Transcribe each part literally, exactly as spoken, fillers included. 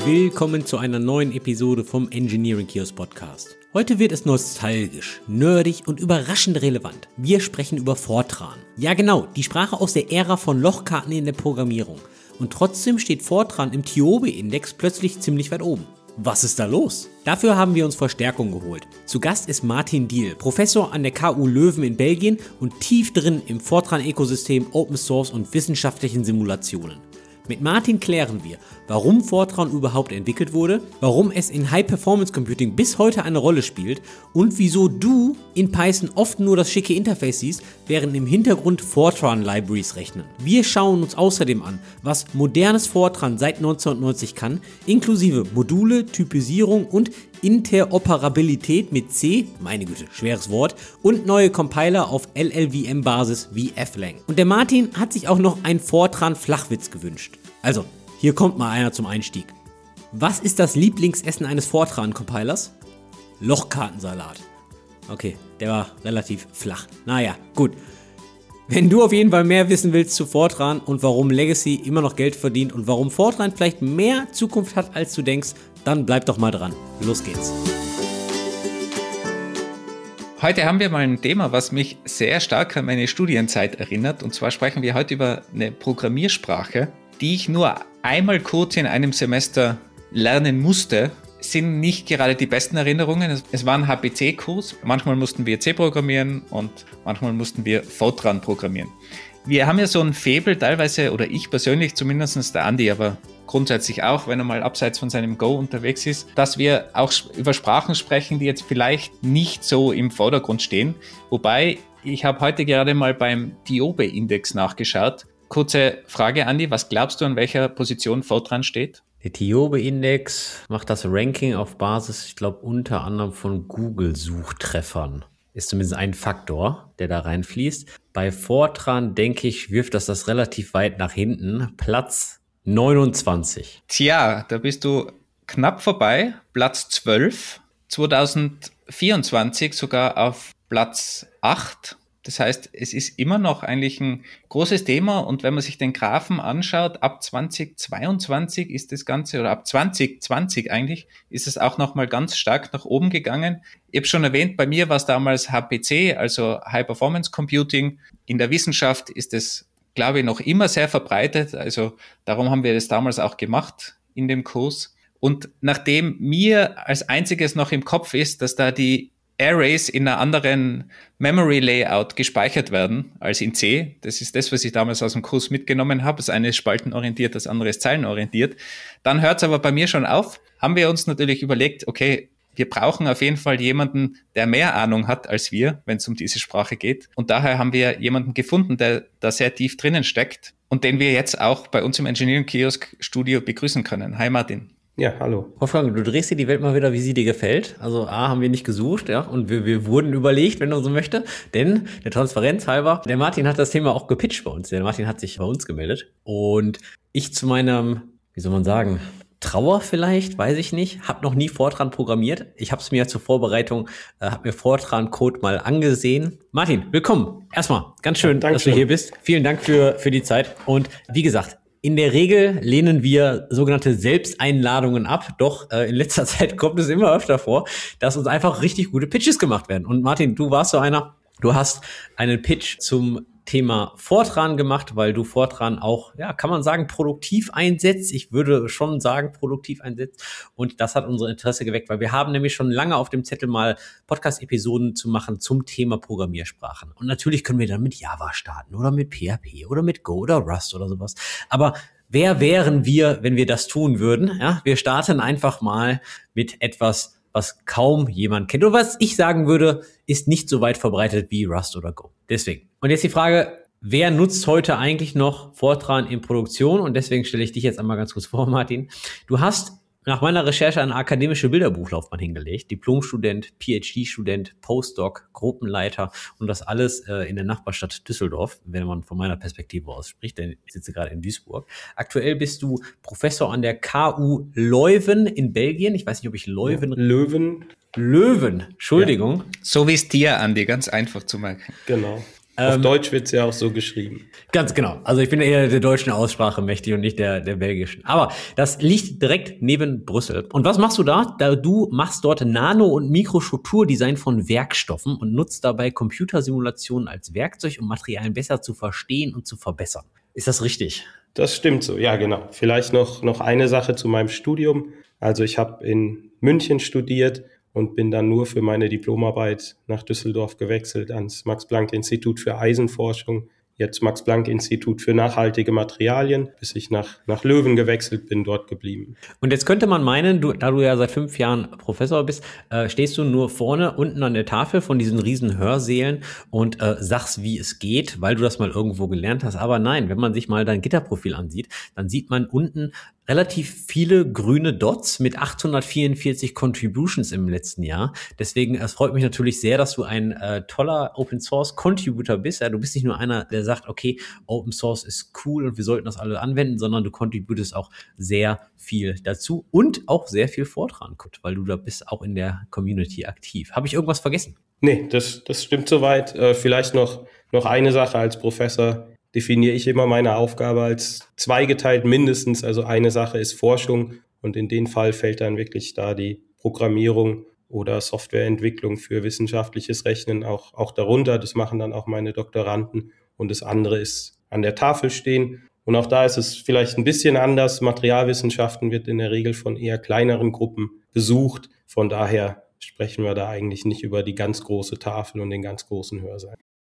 Willkommen zu einer neuen Episode vom Engineering Kiosk Podcast. Heute wird es nostalgisch, nerdig und überraschend relevant. Wir sprechen über Fortran. Ja genau, die Sprache aus der Ära von Lochkarten in der Programmierung. Und trotzdem steht Fortran im Tiobe-Index plötzlich ziemlich weit oben. Was ist da los? Dafür haben wir uns Verstärkung geholt. Zu Gast ist Martin Diehl, Professor an der K U Leuven in Belgien und tief drin im Fortran-Ökosystem, Open Source und wissenschaftlichen Simulationen. Mit Martin klären wir, warum Fortran überhaupt entwickelt wurde, warum es in High-Performance-Computing bis heute eine Rolle spielt und wieso du in Python oft nur das schicke Interface siehst, während im Hintergrund Fortran-Libraries rechnen. Wir schauen uns außerdem an, was modernes Fortran seit neunzehnhundertneunzig kann, inklusive Module, Typisierung und Interoperabilität mit C, meine Güte, schweres Wort, und neue Compiler auf L L V M-Basis wie F-Lang. Und der Martin hat sich auch noch einen Fortran-Flachwitz gewünscht. Also, hier kommt mal einer zum Einstieg. Was ist das Lieblingsessen eines Fortran-Compilers? Lochkartensalat. Okay, der war relativ flach. Naja, gut. Wenn du auf jeden Fall mehr wissen willst zu Fortran und warum Legacy immer noch Geld verdient und warum Fortran vielleicht mehr Zukunft hat, als du denkst, dann bleib doch mal dran. Los geht's. Heute haben wir mal ein Thema, was mich sehr stark an meine Studienzeit erinnert. Und zwar sprechen wir heute über eine Programmiersprache, die ich nur einmal kurz in einem Semester lernen musste. Sind nicht gerade die besten Erinnerungen. Es war ein H P C-Kurs. Manchmal mussten wir C programmieren und manchmal mussten wir Fortran programmieren. Wir haben ja so ein Faible teilweise, oder ich persönlich zumindest, der Andi, aber grundsätzlich auch, wenn er mal abseits von seinem Go unterwegs ist, dass wir auch über Sprachen sprechen, die jetzt vielleicht nicht so im Vordergrund stehen. Wobei, ich habe heute gerade mal beim Tiobe-Index nachgeschaut. Kurze Frage, Andi, was glaubst du, an welcher Position Fortran steht? Der Tiobe-Index macht das Ranking auf Basis, ich glaube, unter anderem von Google-Suchtreffern. Ist zumindest ein Faktor, der da reinfließt. Bei Fortran, denke ich, wirft das das relativ weit nach hinten. Platz neunundzwanzig. Tja, da bist du knapp vorbei. Platz zwölf. zwanzig vierundzwanzig sogar auf Platz acht. Das heißt, es ist immer noch eigentlich ein großes Thema, und wenn man sich den Graphen anschaut, ab zwanzig zweiundzwanzig ist das Ganze, oder ab zwanzig zwanzig eigentlich, ist es auch nochmal ganz stark nach oben gegangen. Ich habe schon erwähnt, bei mir war es damals H P C, also High Performance Computing. In der Wissenschaft ist es, glaube ich, noch immer sehr verbreitet, also darum haben wir das damals auch gemacht in dem Kurs. Und nachdem mir als einziges noch im Kopf ist, dass da die Arrays in einer anderen Memory Layout gespeichert werden als in C. Das ist das, was ich damals aus dem Kurs mitgenommen habe. Das eine ist spaltenorientiert, das andere ist zeilenorientiert. Dann hört es aber bei mir schon auf. Haben wir uns natürlich überlegt, okay, wir brauchen auf jeden Fall jemanden, der mehr Ahnung hat als wir, wenn es um diese Sprache geht. Und daher haben wir jemanden gefunden, der da sehr tief drinnen steckt und den wir jetzt auch bei uns im Engineering Kiosk Studio begrüßen können. Hi Martin. Ja, hallo. Wolfgang, du drehst dir die Welt mal wieder, wie sie dir gefällt. Also A, haben wir nicht gesucht, ja, und wir, wir wurden überlegt, wenn du so möchtest. Denn, der Transparenz halber, der Martin hat das Thema auch gepitcht bei uns. Der Martin hat sich bei uns gemeldet. Und ich zu meinem, wie soll man sagen, Trauer vielleicht, weiß ich nicht, habe noch nie Fortran programmiert. Ich habe es mir zur Vorbereitung, äh, habe mir Fortran-Code mal angesehen. Martin, willkommen. Erstmal, ganz schön, ja, dass du hier bist. Vielen Dank für für die Zeit. Und wie gesagt, in der Regel lehnen wir sogenannte Selbsteinladungen ab, doch äh, in letzter Zeit kommt es immer öfter vor, dass uns einfach richtig gute Pitches gemacht werden. Und Martin, du warst so einer, du hast einen Pitch zum Thema Fortran gemacht, weil du Fortran auch, ja, kann man sagen, produktiv einsetzt. Ich würde schon sagen, produktiv einsetzt. Und das hat unser Interesse geweckt, weil wir haben nämlich schon lange auf dem Zettel mal Podcast-Episoden zu machen zum Thema Programmiersprachen. Und natürlich können wir dann mit Java starten oder mit P H P oder mit Go oder Rust oder sowas. Aber wer wären wir, wenn wir das tun würden? Ja, wir starten einfach mal mit etwas, was kaum jemand kennt. Oder was ich sagen würde, ist nicht so weit verbreitet wie Rust oder Go. Deswegen. Und jetzt die Frage, wer nutzt heute eigentlich noch Fortran in Produktion? Und deswegen stelle ich dich jetzt einmal ganz kurz vor, Martin. Du hast nach meiner Recherche eine akademische Bilderbuchlaufbahn hingelegt. Diplomstudent, P H D-Student, Postdoc, Gruppenleiter und das alles äh, in der Nachbarstadt Düsseldorf, wenn man von meiner Perspektive aus spricht, denn ich sitze gerade in Duisburg. Aktuell bist du Professor an der K U Leuven in Belgien. Ich weiß nicht, ob ich Leuven... Ja, Leuven. Leuven, Entschuldigung. Ja. So wie es dir, Andi, ganz einfach zu merken. Genau. Auf Ähm, Deutsch wird es ja auch so geschrieben. Ganz genau. Also ich bin eher der deutschen Aussprache mächtig und nicht der, der belgischen. Aber das liegt direkt neben Brüssel. Und was machst du da? da? Du machst dort Nano- und Mikrostrukturdesign von Werkstoffen und nutzt dabei Computersimulationen als Werkzeug, um Materialien besser zu verstehen und zu verbessern. Ist das richtig? Das stimmt so, ja genau. Vielleicht noch, noch eine Sache zu meinem Studium. Also ich habe in München studiert und bin dann nur für meine Diplomarbeit nach Düsseldorf gewechselt ans Max-Planck-Institut für Eisenforschung, jetzt Max-Planck-Institut für nachhaltige Materialien, bis ich nach, nach Löwen gewechselt bin, dort geblieben. Und jetzt könnte man meinen, du, da du ja seit fünf Jahren Professor bist, äh, stehst du nur vorne unten an der Tafel von diesen riesen Hörsälen und äh, sagst, wie es geht, weil du das mal irgendwo gelernt hast. Aber nein, wenn man sich mal dein Gitterprofil ansieht, dann sieht man unten relativ viele grüne Dots mit achthundertvierundvierzig Contributions im letzten Jahr. Deswegen, es freut mich natürlich sehr, dass du ein äh, toller Open-Source-Contributor bist. Ja, du bist nicht nur einer, der sagt, okay, Open Source ist cool und wir sollten das alle anwenden, sondern du contributest auch sehr viel dazu und auch sehr viel Vortrag, weil du da bist auch in der Community aktiv. Habe ich irgendwas vergessen? Nee, das, das stimmt soweit. Äh, vielleicht noch, noch eine Sache als Professor. Definiere ich immer meine Aufgabe als zweigeteilt mindestens. Also eine Sache ist Forschung und in den Fall fällt dann wirklich da die Programmierung oder Softwareentwicklung für wissenschaftliches Rechnen auch, auch darunter. Das machen dann auch meine Doktoranden und das andere ist an der Tafel stehen. Und auch da ist es vielleicht ein bisschen anders. Materialwissenschaften wird in der Regel von eher kleineren Gruppen besucht. Von daher sprechen wir da eigentlich nicht über die ganz große Tafel und den ganz großen Hörsaal.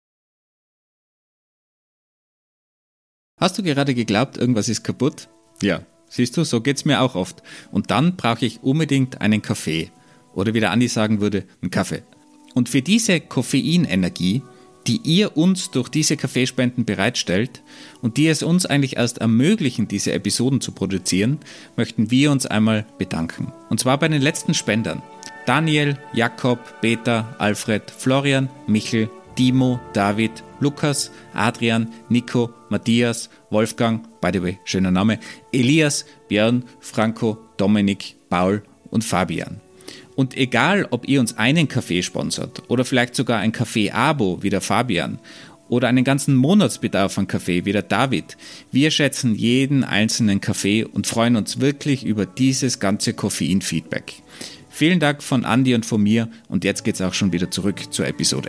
Hast du gerade geglaubt, irgendwas ist kaputt? Ja, siehst du, so geht's mir auch oft. Und dann brauche ich unbedingt einen Kaffee. Oder wie der Andi sagen würde, einen Kaffee. Und für diese Koffeinenergie, die ihr uns durch diese Kaffeespenden bereitstellt und die es uns eigentlich erst ermöglichen, diese Episoden zu produzieren, möchten wir uns einmal bedanken. Und zwar bei den letzten Spendern. Daniel, Jakob, Peter, Alfred, Florian, Michel, Timo, David, Lukas, Adrian, Nico, Matthias, Wolfgang, by the way, schöner Name, Elias, Björn, Franco, Dominik, Paul und Fabian. Und egal, ob ihr uns einen Kaffee sponsert oder vielleicht sogar ein Kaffee-Abo wie der Fabian oder einen ganzen Monatsbedarf an Kaffee wie der David, wir schätzen jeden einzelnen Kaffee und freuen uns wirklich über dieses ganze Koffein-Feedback. Vielen Dank von Andi und von mir und jetzt geht's auch schon wieder zurück zur Episode.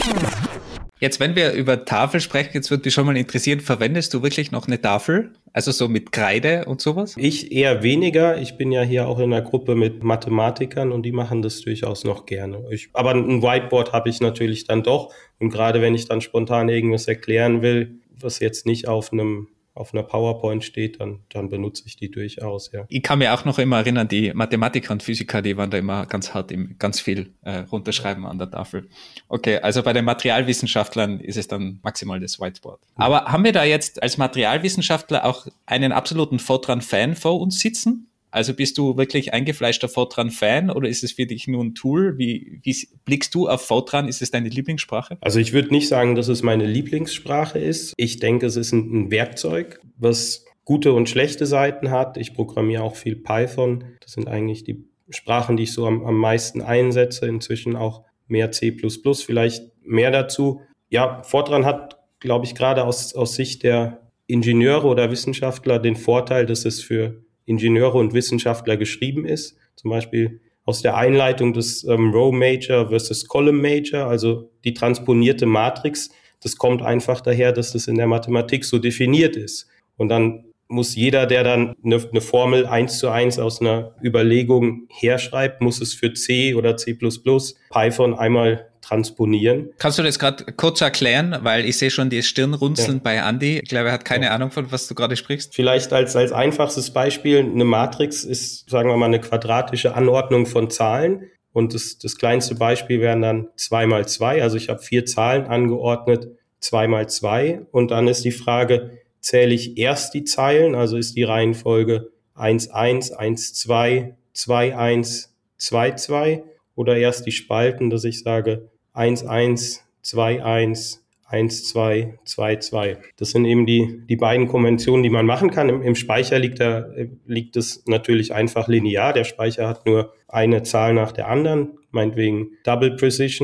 Jetzt, wenn wir über Tafel sprechen, jetzt würde mich schon mal interessieren, verwendest du wirklich noch eine Tafel? Also so mit Kreide und sowas? Ich eher weniger. Ich bin ja hier auch in einer Gruppe mit Mathematikern und die machen das durchaus noch gerne. Ich, aber ein Whiteboard habe ich natürlich dann doch. Und gerade wenn ich dann spontan irgendwas erklären will, was jetzt nicht auf einem auf einer PowerPoint steht, dann, dann benutze ich die durchaus, ja. Ich kann mir auch noch immer erinnern, die Mathematiker und Physiker, die waren da immer ganz hart, im, ganz viel äh, runterschreiben an der Tafel. Okay, also bei den Materialwissenschaftlern ist es dann maximal das Whiteboard. Aber haben wir da jetzt als Materialwissenschaftler auch einen absoluten Fortran-Fan vor uns sitzen? Also bist du wirklich eingefleischter Fortran-Fan oder ist es für dich nur ein Tool? Wie, wie blickst du auf Fortran? Ist es deine Lieblingssprache? Also ich würde nicht sagen, dass es meine Lieblingssprache ist. Ich denke, es ist ein, ein Werkzeug, was gute und schlechte Seiten hat. Ich programmiere auch viel Python. Das sind eigentlich die Sprachen, die ich so am, am meisten einsetze. Inzwischen auch mehr C plus plus, vielleicht mehr dazu. Ja, Fortran hat, glaube ich, gerade aus, aus Sicht der Ingenieure oder Wissenschaftler den Vorteil, dass es für Ingenieure und Wissenschaftler geschrieben ist. Zum Beispiel aus der Einleitung des ähm, Row Major versus Column Major, also die transponierte Matrix. Das kommt einfach daher, dass das in der Mathematik so definiert ist. Und dann muss jeder, der dann eine, eine Formel eins zu eins aus einer Überlegung herschreibt, muss es für C oder C plus plus Python einmal transponieren. Kannst du das gerade kurz erklären? Weil ich sehe schon die Stirnrunzeln ja. bei Andy. Ich glaube, er hat keine ja. Ahnung, von was du gerade sprichst. Vielleicht als, als einfachstes Beispiel, eine Matrix ist, sagen wir mal, eine quadratische Anordnung von Zahlen. Und das, das kleinste Beispiel wären dann zwei mal zwei. Also ich habe vier Zahlen angeordnet, zwei mal zwei. Und dann ist die Frage, zähle ich erst die Zeilen, also ist die Reihenfolge eins eins, eins zwei, zwei eins, zwei zwei oder erst die Spalten, dass ich sage eins eins, zwei eins, eins zwei, zwei zwei. Das sind eben die, die beiden Konventionen, die man machen kann. Im, im Speicher liegt, da, liegt es natürlich einfach linear. Der Speicher hat nur eine Zahl nach der anderen, meinetwegen Double Precision.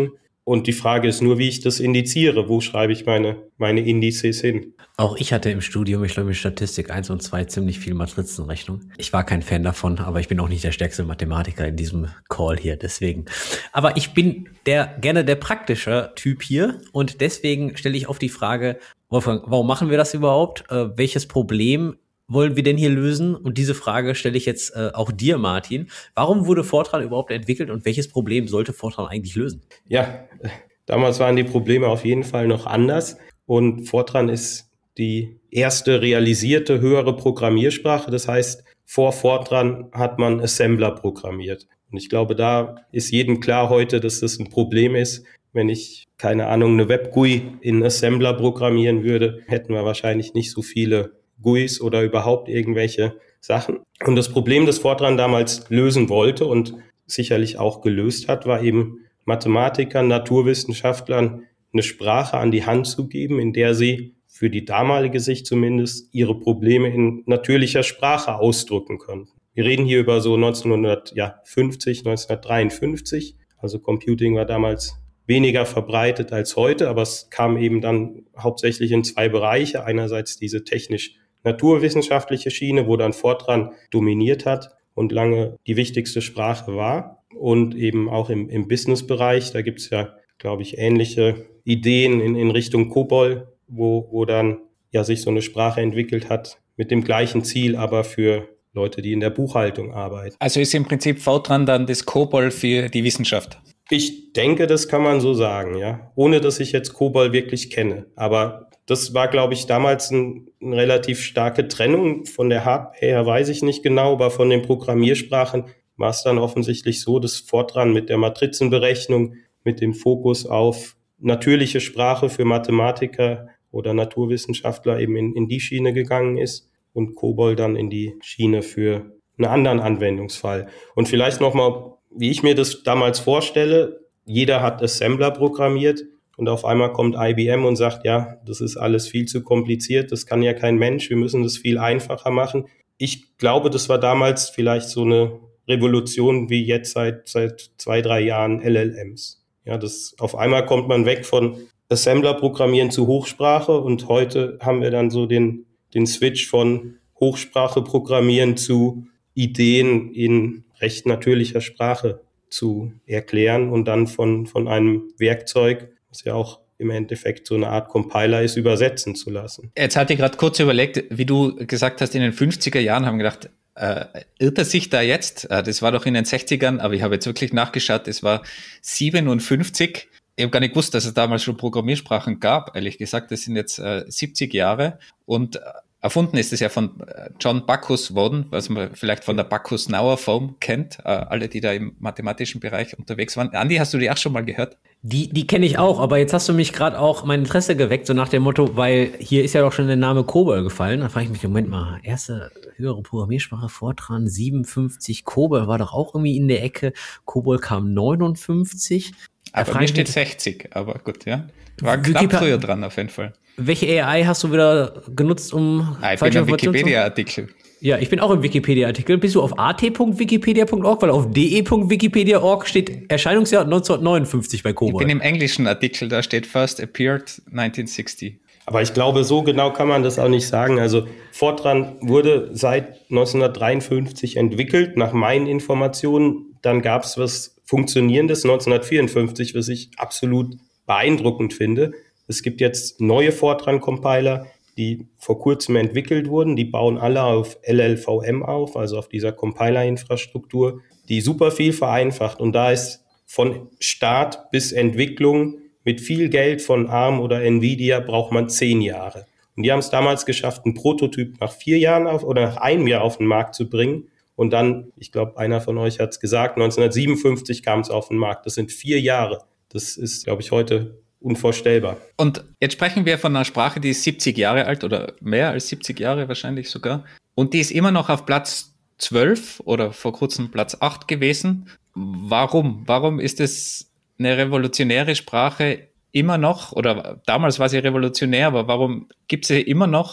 Und die Frage ist nur, wie ich das indiziere. Wo schreibe ich meine, meine Indizes hin? Auch ich hatte im Studium, ich glaube, mit Statistik eins und zwei ziemlich viel Matrizenrechnung. Ich war kein Fan davon, aber ich bin auch nicht der stärkste Mathematiker in diesem Call hier, deswegen. Aber ich bin der gerne der praktische Typ hier und deswegen stelle ich auf die Frage, Wolfgang, warum machen wir das überhaupt? Äh, welches Problem wollen wir denn hier lösen? Und diese Frage stelle ich jetzt äh, auch dir, Martin. Warum wurde Fortran überhaupt entwickelt und welches Problem sollte Fortran eigentlich lösen? Ja, damals waren die Probleme auf jeden Fall noch anders und Fortran ist die erste realisierte höhere Programmiersprache. Das heißt, vor Fortran hat man Assembler programmiert. Und ich glaube, da ist jedem klar heute, dass das ein Problem ist. Wenn ich, keine Ahnung, eine Web-G U I in Assembler programmieren würde, hätten wir wahrscheinlich nicht so viele G U Is oder überhaupt irgendwelche Sachen. Und das Problem, das Fortran damals lösen wollte und sicherlich auch gelöst hat, war eben Mathematikern, Naturwissenschaftlern eine Sprache an die Hand zu geben, in der sie für die damalige Sicht zumindest ihre Probleme in natürlicher Sprache ausdrücken konnten. Wir reden hier über so neunzehnhundertfünfzig, neunzehnhundertdreiundfünfzig. Also Computing war damals weniger verbreitet als heute, aber es kam eben dann hauptsächlich in zwei Bereiche. Einerseits diese technisch-naturwissenschaftliche Schiene, wo dann Fortran dominiert hat und lange die wichtigste Sprache war. Und eben auch im, im Business-Bereich, da gibt es ja, glaube ich, ähnliche Ideen in, in Richtung COBOL, wo, wo dann ja sich so eine Sprache entwickelt hat mit dem gleichen Ziel, aber für Leute, die in der Buchhaltung arbeiten. Also ist im Prinzip Fortran dann das COBOL für die Wissenschaft? Ich denke, das kann man so sagen, ja. Ohne, dass ich jetzt COBOL wirklich kenne. Aber das war, glaube ich, damals ein, eine relativ starke Trennung. Von der Hardware her weiß ich nicht genau, aber von den Programmiersprachen war es dann offensichtlich so, dass Fortran mit der Matrizenberechnung, mit dem Fokus auf natürliche Sprache für Mathematiker oder Naturwissenschaftler eben in, in die Schiene gegangen ist und COBOL dann in die Schiene für einen anderen Anwendungsfall. Und vielleicht nochmal, wie ich mir das damals vorstelle, jeder hat Assembler programmiert und auf einmal kommt I B M und sagt, ja, das ist alles viel zu kompliziert, das kann ja kein Mensch, wir müssen das viel einfacher machen. Ich glaube, das war damals vielleicht so eine Revolution wie jetzt seit, seit zwei, drei Jahren L L Ms. Ja, das, auf einmal kommt man weg von Assembler-Programmieren zu Hochsprache und heute haben wir dann so den, den Switch von Hochsprache-Programmieren zu Ideen in recht natürlicher Sprache zu erklären und dann von, von einem Werkzeug, was ja auch im Endeffekt so eine Art Compiler ist, übersetzen zu lassen. Jetzt hatte ich gerade kurz überlegt, wie du gesagt hast, in den fünfziger Jahren haben wir gedacht, äh, irrt er sich da jetzt? Äh, das war doch in den sechzigern, aber ich habe jetzt wirklich nachgeschaut, es war siebenundfünfzig. Ich habe gar nicht gewusst, dass es damals schon Programmiersprachen gab, ehrlich gesagt. Das sind jetzt äh, siebzig Jahre und äh, erfunden ist es ja von John Bacchus worden, was man vielleicht von der Bacchus-Nauer Form kennt, äh, alle, die da im mathematischen Bereich unterwegs waren. Andi, hast du die auch schon mal gehört? Die, die kenne ich auch, aber jetzt hast du mich gerade auch mein Interesse geweckt, so nach dem Motto, weil hier ist ja doch schon der Name COBOL gefallen. Da frage ich mich, Moment mal, erste höhere Programmiersprache Fortran, siebenundfünfzig, COBOL war doch auch irgendwie in der Ecke, COBOL kam neunundfünfzig. Aber mir steht sechzig, aber gut, ja. War knapp Wikipedia- früher dran auf jeden Fall. Welche A I hast du wieder genutzt, um ah, ich falsche bin im Wikipedia-Artikel. Ja, ich bin auch im Wikipedia-Artikel. Bist du auf a t punkt wikipedia punkt org? Weil auf de punkt wikipedia punkt org steht Erscheinungsjahr neunzehnhundertneunundfünfzig bei COBOL. Ich bin im englischen Artikel, da steht First Appeared neunzehnhundertsechzig. Aber ich glaube, so genau kann man das auch nicht sagen. Also Fortran wurde seit neunzehnhundertdreiundfünfzig entwickelt, nach meinen Informationen. Dann gab es was Funktionierendes neunzehnhundertvierundfünfzig, was ich absolut beeindruckend finde. Es gibt jetzt neue Fortran-Compiler, die vor kurzem entwickelt wurden. Die bauen alle auf L L V M auf, also auf dieser Compiler-Infrastruktur, die super viel vereinfacht. Und da ist von Start bis Entwicklung mit viel Geld von ARM oder Nvidia braucht man zehn Jahre. Und die haben es damals geschafft, einen Prototyp nach vier Jahren auf oder nach einem Jahr auf den Markt zu bringen. Und dann, ich glaube, einer von euch hat es gesagt, neunzehnhundertsiebenundfünfzig kam es auf den Markt. Das sind vier Jahre. Das ist, glaube ich, heute unvorstellbar. Und jetzt sprechen wir von einer Sprache, die ist siebzig Jahre alt oder mehr als siebzig Jahre wahrscheinlich sogar. Und die ist immer noch auf Platz zwölf oder vor kurzem Platz acht gewesen. Warum? Warum ist es eine revolutionäre Sprache immer noch? Oder damals war sie revolutionär, aber warum gibt es sie immer noch,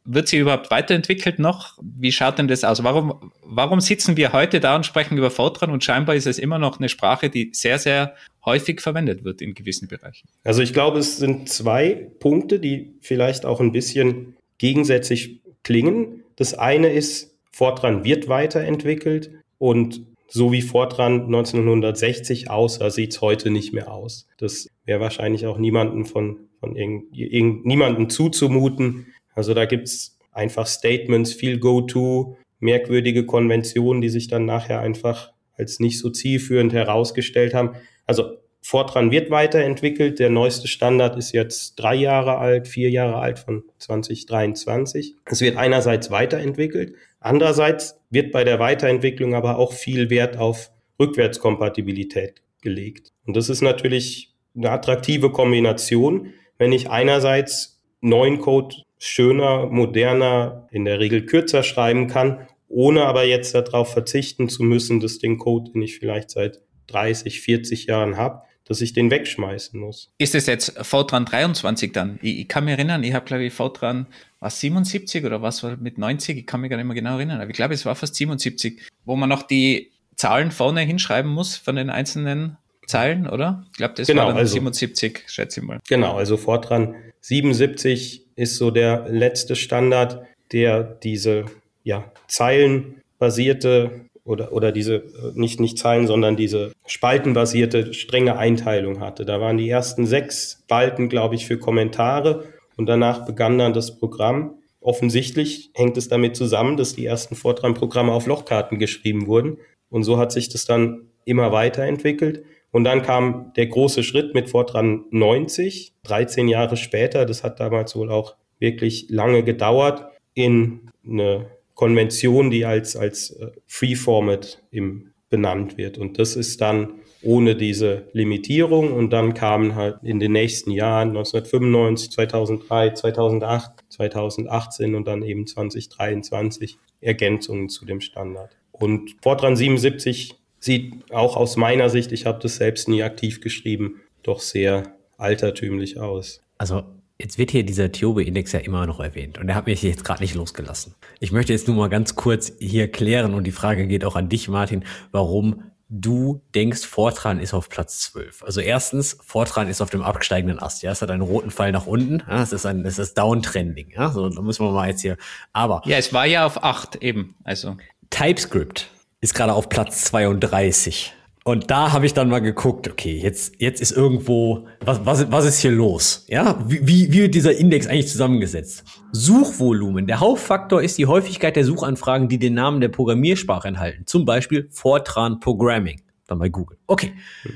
wird sie überhaupt weiterentwickelt noch? Wie schaut denn das aus? Warum, warum sitzen wir heute da und sprechen über Fortran und scheinbar ist es immer noch eine Sprache, die sehr, sehr häufig verwendet wird in gewissen Bereichen? Also ich glaube, es sind zwei Punkte, die vielleicht auch ein bisschen gegensätzlich klingen. Das eine ist, Fortran wird weiterentwickelt und so wie Fortran neunzehnhundertsechzig aussah, sieht es heute nicht mehr aus. Das wäre wahrscheinlich auch niemandem von, von irgend, irgend, niemandem zuzumuten. Also da gibt's einfach Statements, viel Go-To, merkwürdige Konventionen, die sich dann nachher einfach als nicht so zielführend herausgestellt haben. Also Fortran wird weiterentwickelt. Der neueste Standard ist jetzt drei Jahre alt, vier Jahre alt von zwanzig dreiundzwanzig. Es wird einerseits weiterentwickelt. Andererseits wird bei der Weiterentwicklung aber auch viel Wert auf Rückwärtskompatibilität gelegt. Und das ist natürlich eine attraktive Kombination, wenn ich einerseits neuen Code schöner, moderner, in der Regel kürzer schreiben kann, ohne aber jetzt darauf verzichten zu müssen, dass den Code, den ich vielleicht seit dreißig, vierzig Jahren habe, dass ich den wegschmeißen muss. Ist es jetzt Fortran dreiundzwanzig dann? Ich, ich kann mich erinnern, ich habe glaube ich Fortran, was siebenundsiebzig oder was war mit neunzig? Ich kann mich gar nicht mehr genau erinnern, aber ich glaube es war fast siebenundsiebzig, wo man noch die Zahlen vorne hinschreiben muss von den einzelnen Zeilen, oder? Ich glaube, das genau, war dann also, siebenundsiebzig, schätze ich mal. Genau, also Fortran siebenundsiebzig ist so der letzte Standard, der diese ja, zeilenbasierte oder oder diese, nicht nicht Zeilen, sondern diese spaltenbasierte strenge Einteilung hatte. Da waren die ersten sechs Spalten, glaube ich, für Kommentare und danach begann dann das Programm. Offensichtlich hängt es damit zusammen, dass die ersten Fortran-Programme auf Lochkarten geschrieben wurden und so hat sich das dann immer weiterentwickelt. Und dann kam der große Schritt mit Fortran neunzig, dreizehn Jahre später, das hat damals wohl auch wirklich lange gedauert, in eine Konvention, die als, als Free-Format im benannt wird. Und das ist dann ohne diese Limitierung. Und dann kamen halt in den nächsten Jahren neunzehnhundertfünfundneunzig, zweitausenddrei, zweitausendacht, zweitausendachtzehn und dann eben zwanzig dreiundzwanzig Ergänzungen zu dem Standard. Und Fortran siebenundsiebzig sieht auch aus meiner Sicht, ich habe das selbst nie aktiv geschrieben, doch sehr altertümlich aus. Also jetzt wird hier dieser Tiobe-Index ja immer noch erwähnt und der hat mich jetzt gerade nicht losgelassen. Ich möchte jetzt nur mal ganz kurz hier klären und die Frage geht auch an dich, Martin, warum du denkst, Fortran ist auf Platz zwölf. Also erstens, Fortran ist auf dem absteigenden Ast. Ja, es hat einen roten Pfeil nach unten. Ja, es ist ein, es ist Downtrending. Ja, so, da müssen wir mal jetzt hier. Aber ja, es war ja auf acht eben. Also TypeScript ist gerade auf Platz zweiunddreißig. Und da habe ich dann mal geguckt, okay, jetzt, jetzt ist irgendwo, was, was, was ist hier los? Ja, wie, wie, wie wird dieser Index eigentlich zusammengesetzt? Suchvolumen. Der Hauptfaktor ist die Häufigkeit der Suchanfragen, die den Namen der Programmiersprache enthalten. Zum Beispiel Fortran Programming. Dann bei Google. Okay.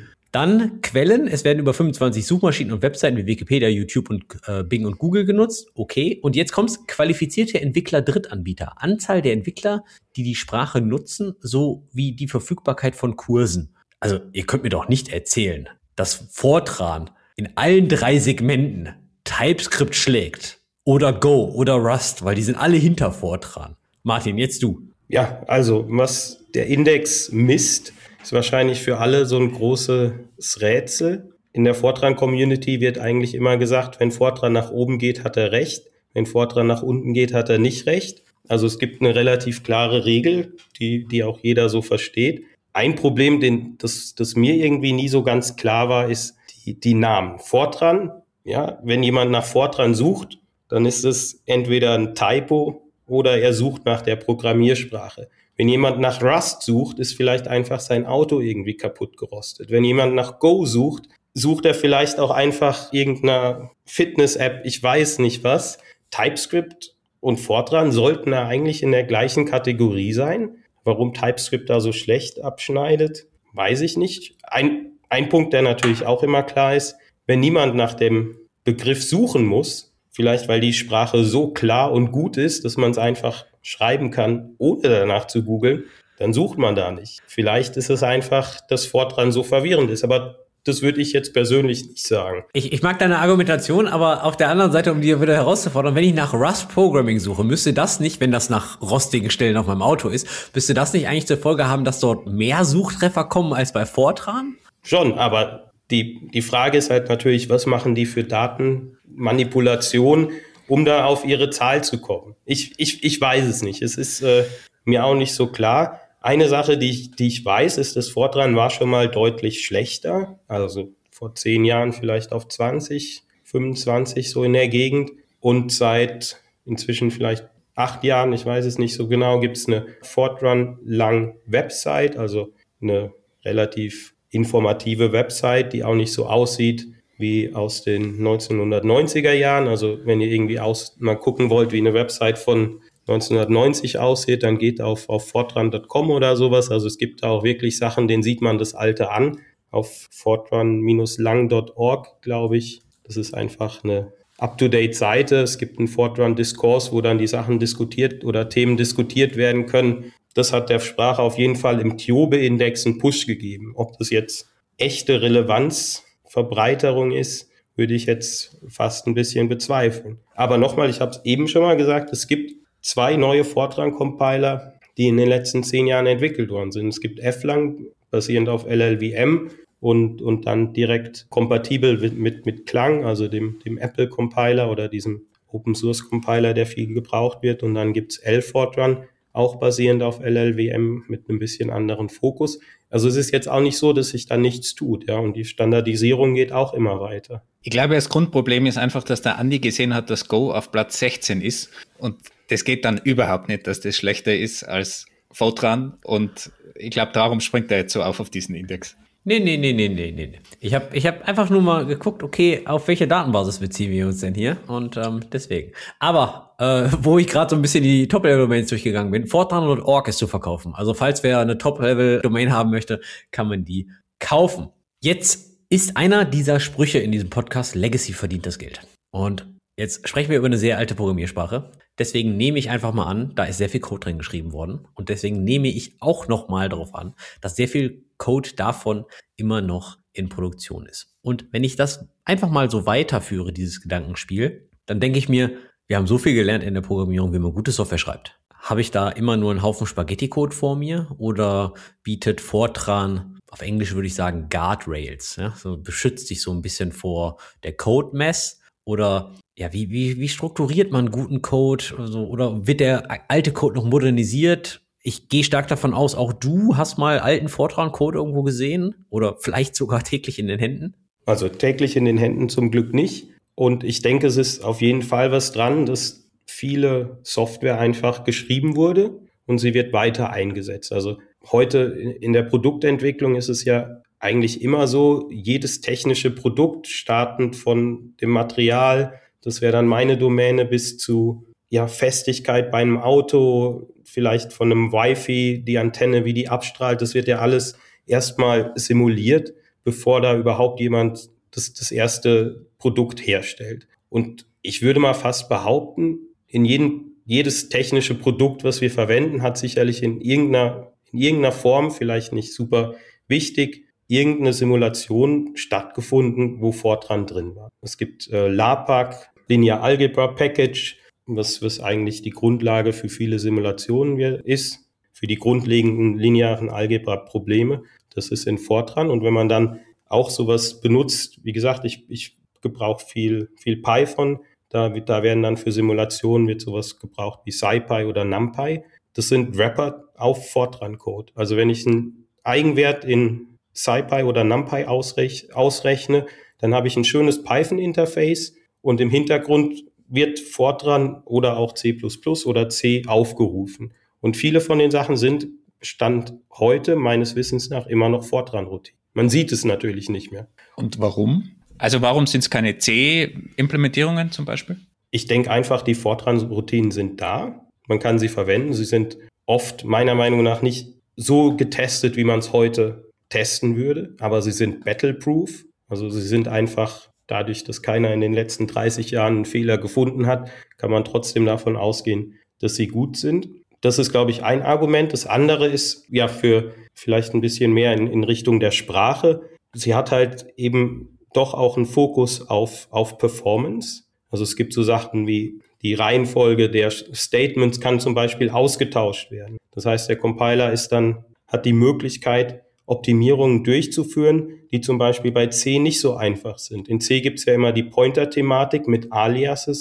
Dann Quellen. Es werden über fünfundzwanzig Suchmaschinen und Webseiten wie Wikipedia, YouTube und äh, Bing und Google genutzt. Okay. Und jetzt kommt's. Qualifizierte Entwickler Drittanbieter. Anzahl der Entwickler, die die Sprache nutzen, sowie die Verfügbarkeit von Kursen. Also ihr könnt mir doch nicht erzählen, dass Fortran in allen drei Segmenten TypeScript schlägt. Oder Go oder Rust, weil die sind alle hinter Fortran. Martin, jetzt du. Ja, also was der Index misst, ist wahrscheinlich für alle so ein großes Rätsel. In der Fortran-Community wird eigentlich immer gesagt, wenn Fortran nach oben geht, hat er recht. Wenn Fortran nach unten geht, hat er nicht recht. Also es gibt eine relativ klare Regel, die, die auch jeder so versteht. Ein Problem, den, das, das mir irgendwie nie so ganz klar war, ist die, die Namen. Fortran, ja, wenn jemand nach Fortran sucht, dann ist es entweder ein Typo oder er sucht nach der Programmiersprache. Wenn jemand nach Rust sucht, ist vielleicht einfach sein Auto irgendwie kaputt gerostet. Wenn jemand nach Go sucht, sucht er vielleicht auch einfach irgendeiner Fitness-App, ich weiß nicht was. TypeScript und Fortran sollten da eigentlich in der gleichen Kategorie sein. Warum TypeScript da so schlecht abschneidet, weiß ich nicht. Ein, ein Punkt, der natürlich auch immer klar ist, wenn niemand nach dem Begriff suchen muss, vielleicht weil die Sprache so klar und gut ist, dass man es einfach schreiben kann, ohne danach zu googeln, dann sucht man da nicht. Vielleicht ist es einfach, dass Fortran so verwirrend ist, aber das würde ich jetzt persönlich nicht sagen. Ich, ich mag deine Argumentation, aber auf der anderen Seite, um die wieder herauszufordern, wenn ich nach Rust Programming suche, müsste das nicht, wenn das nach rostigen Stellen auf meinem Auto ist, müsste das nicht eigentlich zur Folge haben, dass dort mehr Suchtreffer kommen als bei Fortran? Schon, aber die, die Frage ist halt natürlich, was machen die für Datenmanipulation, um da auf ihre Zahl zu kommen? Ich, ich, ich weiß es nicht. Es ist äh, mir auch nicht so klar. Eine Sache, die ich, die ich weiß, ist, das Fortran war schon mal deutlich schlechter. Also vor zehn Jahren vielleicht auf zwanzig, fünfundzwanzig so in der Gegend. Und seit inzwischen vielleicht acht Jahren, ich weiß es nicht so genau, gibt es eine Fortran-Lang-Website, also eine relativ informative Website, die auch nicht so aussieht wie aus den neunzehnhundertneunziger Jahren. Also wenn ihr irgendwie aus, mal gucken wollt, wie eine Website von neunzehnhundertneunzig aussieht, dann geht auf, auf fortran punkt com oder sowas. Also es gibt da auch wirklich Sachen, denen sieht man das Alte an. Auf fortran lang punkt org, glaube ich. Das ist einfach eine up-to-date-Seite. Es gibt einen Fortran-Diskurs, wo dann die Sachen diskutiert oder Themen diskutiert werden können. Das hat der Sprache auf jeden Fall im Tiobe-Index einen Push gegeben. Ob das jetzt echte Relevanzverbreiterung ist, würde ich jetzt fast ein bisschen bezweifeln. Aber nochmal, ich habe es eben schon mal gesagt, es gibt zwei neue Fortran-Compiler, die in den letzten zehn Jahren entwickelt worden sind. Es gibt F-Lang, basierend auf L L V M und, und dann direkt kompatibel mit, mit, mit Clang, also dem, dem Apple-Compiler oder diesem Open-Source-Compiler, der viel gebraucht wird. Und dann gibt's L-Fortran, auch basierend auf L L V M mit einem bisschen anderen Fokus. Also es ist jetzt auch nicht so, dass sich da nichts tut, ja, und die Standardisierung geht auch immer weiter. Ich glaube, das Grundproblem ist einfach, dass der Andi gesehen hat, dass Go auf Platz sechzehn ist und das geht dann überhaupt nicht, dass das schlechter ist als Fortran und ich glaube, darum springt er jetzt so auf auf diesen Index. Nee, nee, nee, nee, nee, nee. Ich habe ich hab einfach nur mal geguckt, okay, auf welche Datenbasis beziehen wir uns denn hier? Und ähm, deswegen. Aber, äh, wo ich gerade so ein bisschen die Top-Level-Domains durchgegangen bin, fortran punkt org ist zu verkaufen. Also falls wer eine Top-Level-Domain haben möchte, kann man die kaufen. Jetzt ist einer dieser Sprüche in diesem Podcast, Legacy verdient das Geld. Und jetzt sprechen wir über eine sehr alte Programmiersprache. Deswegen nehme ich einfach mal an, da ist sehr viel Code drin geschrieben worden. Und deswegen nehme ich auch noch mal darauf an, dass sehr viel Code davon immer noch in Produktion ist. Und wenn ich das einfach mal so weiterführe, dieses Gedankenspiel, dann denke ich mir, wir haben so viel gelernt in der Programmierung, wie man gute Software schreibt. Habe ich da immer nur einen Haufen Spaghetti-Code vor mir oder bietet Fortran, auf Englisch würde ich sagen Guardrails, ja? So beschützt sich so ein bisschen vor der Code-Mess oder ja, wie, wie, wie strukturiert man guten Code oder, so, oder wird der alte Code noch modernisiert? Ich gehe stark davon aus, auch du hast mal alten Fortran-Code irgendwo gesehen oder vielleicht sogar täglich in den Händen? Also täglich in den Händen zum Glück nicht. Und ich denke, es ist auf jeden Fall was dran, dass viele Software einfach geschrieben wurde und sie wird weiter eingesetzt. Also heute in der Produktentwicklung ist es ja eigentlich immer so, jedes technische Produkt, startend von dem Material, das wäre dann meine Domäne, bis zu ja, Festigkeit bei einem Auto, vielleicht von einem Wi-Fi, die Antenne, wie die abstrahlt, das wird ja alles erstmal simuliert, bevor da überhaupt jemand das, das erste Produkt herstellt. Und ich würde mal fast behaupten, in jedem, jedes technische Produkt, was wir verwenden, hat sicherlich in irgendeiner, in irgendeiner Form, vielleicht nicht super wichtig, irgendeine Simulation stattgefunden, wo Fortran drin war. Es gibt äh, LAPACK, Linear Algebra Package, was, was eigentlich die Grundlage für viele Simulationen ist, für die grundlegenden linearen Algebra-Probleme. Das ist in Fortran. Und wenn man dann auch sowas benutzt, wie gesagt, ich, ich gebrauche viel, viel Python, da, da werden dann für Simulationen wird sowas gebraucht wie SciPy oder NumPy. Das sind Wrapper auf Fortran-Code. Also wenn ich einen Eigenwert in SciPy oder NumPy ausrech, ausrechne, dann habe ich ein schönes Python-Interface und im Hintergrund wird Fortran oder auch C plus plus oder C aufgerufen. Und viele von den Sachen sind Stand heute meines Wissens nach immer noch Fortran-Routine. Man sieht es natürlich nicht mehr. Und warum? Also warum sind es keine C-Implementierungen zum Beispiel? Ich denke einfach, die Fortran-Routinen sind da. Man kann sie verwenden. Sie sind oft meiner Meinung nach nicht so getestet, wie man es heute testen würde. Aber sie sind battle-proof. Also sie sind einfach dadurch, dass keiner in den letzten dreißig Jahren einen Fehler gefunden hat, kann man trotzdem davon ausgehen, dass sie gut sind. Das ist, glaube ich, ein Argument. Das andere ist ja für vielleicht ein bisschen mehr in, in Richtung der Sprache. Sie hat halt eben doch auch einen Fokus auf, auf Performance. Also es gibt so Sachen wie die Reihenfolge der Statements kann zum Beispiel ausgetauscht werden. Das heißt, der Compiler ist dann, hat die Möglichkeit, Optimierungen durchzuführen, die zum Beispiel bei C nicht so einfach sind. In C gibt es ja immer die Pointer-Thematik mit Aliases.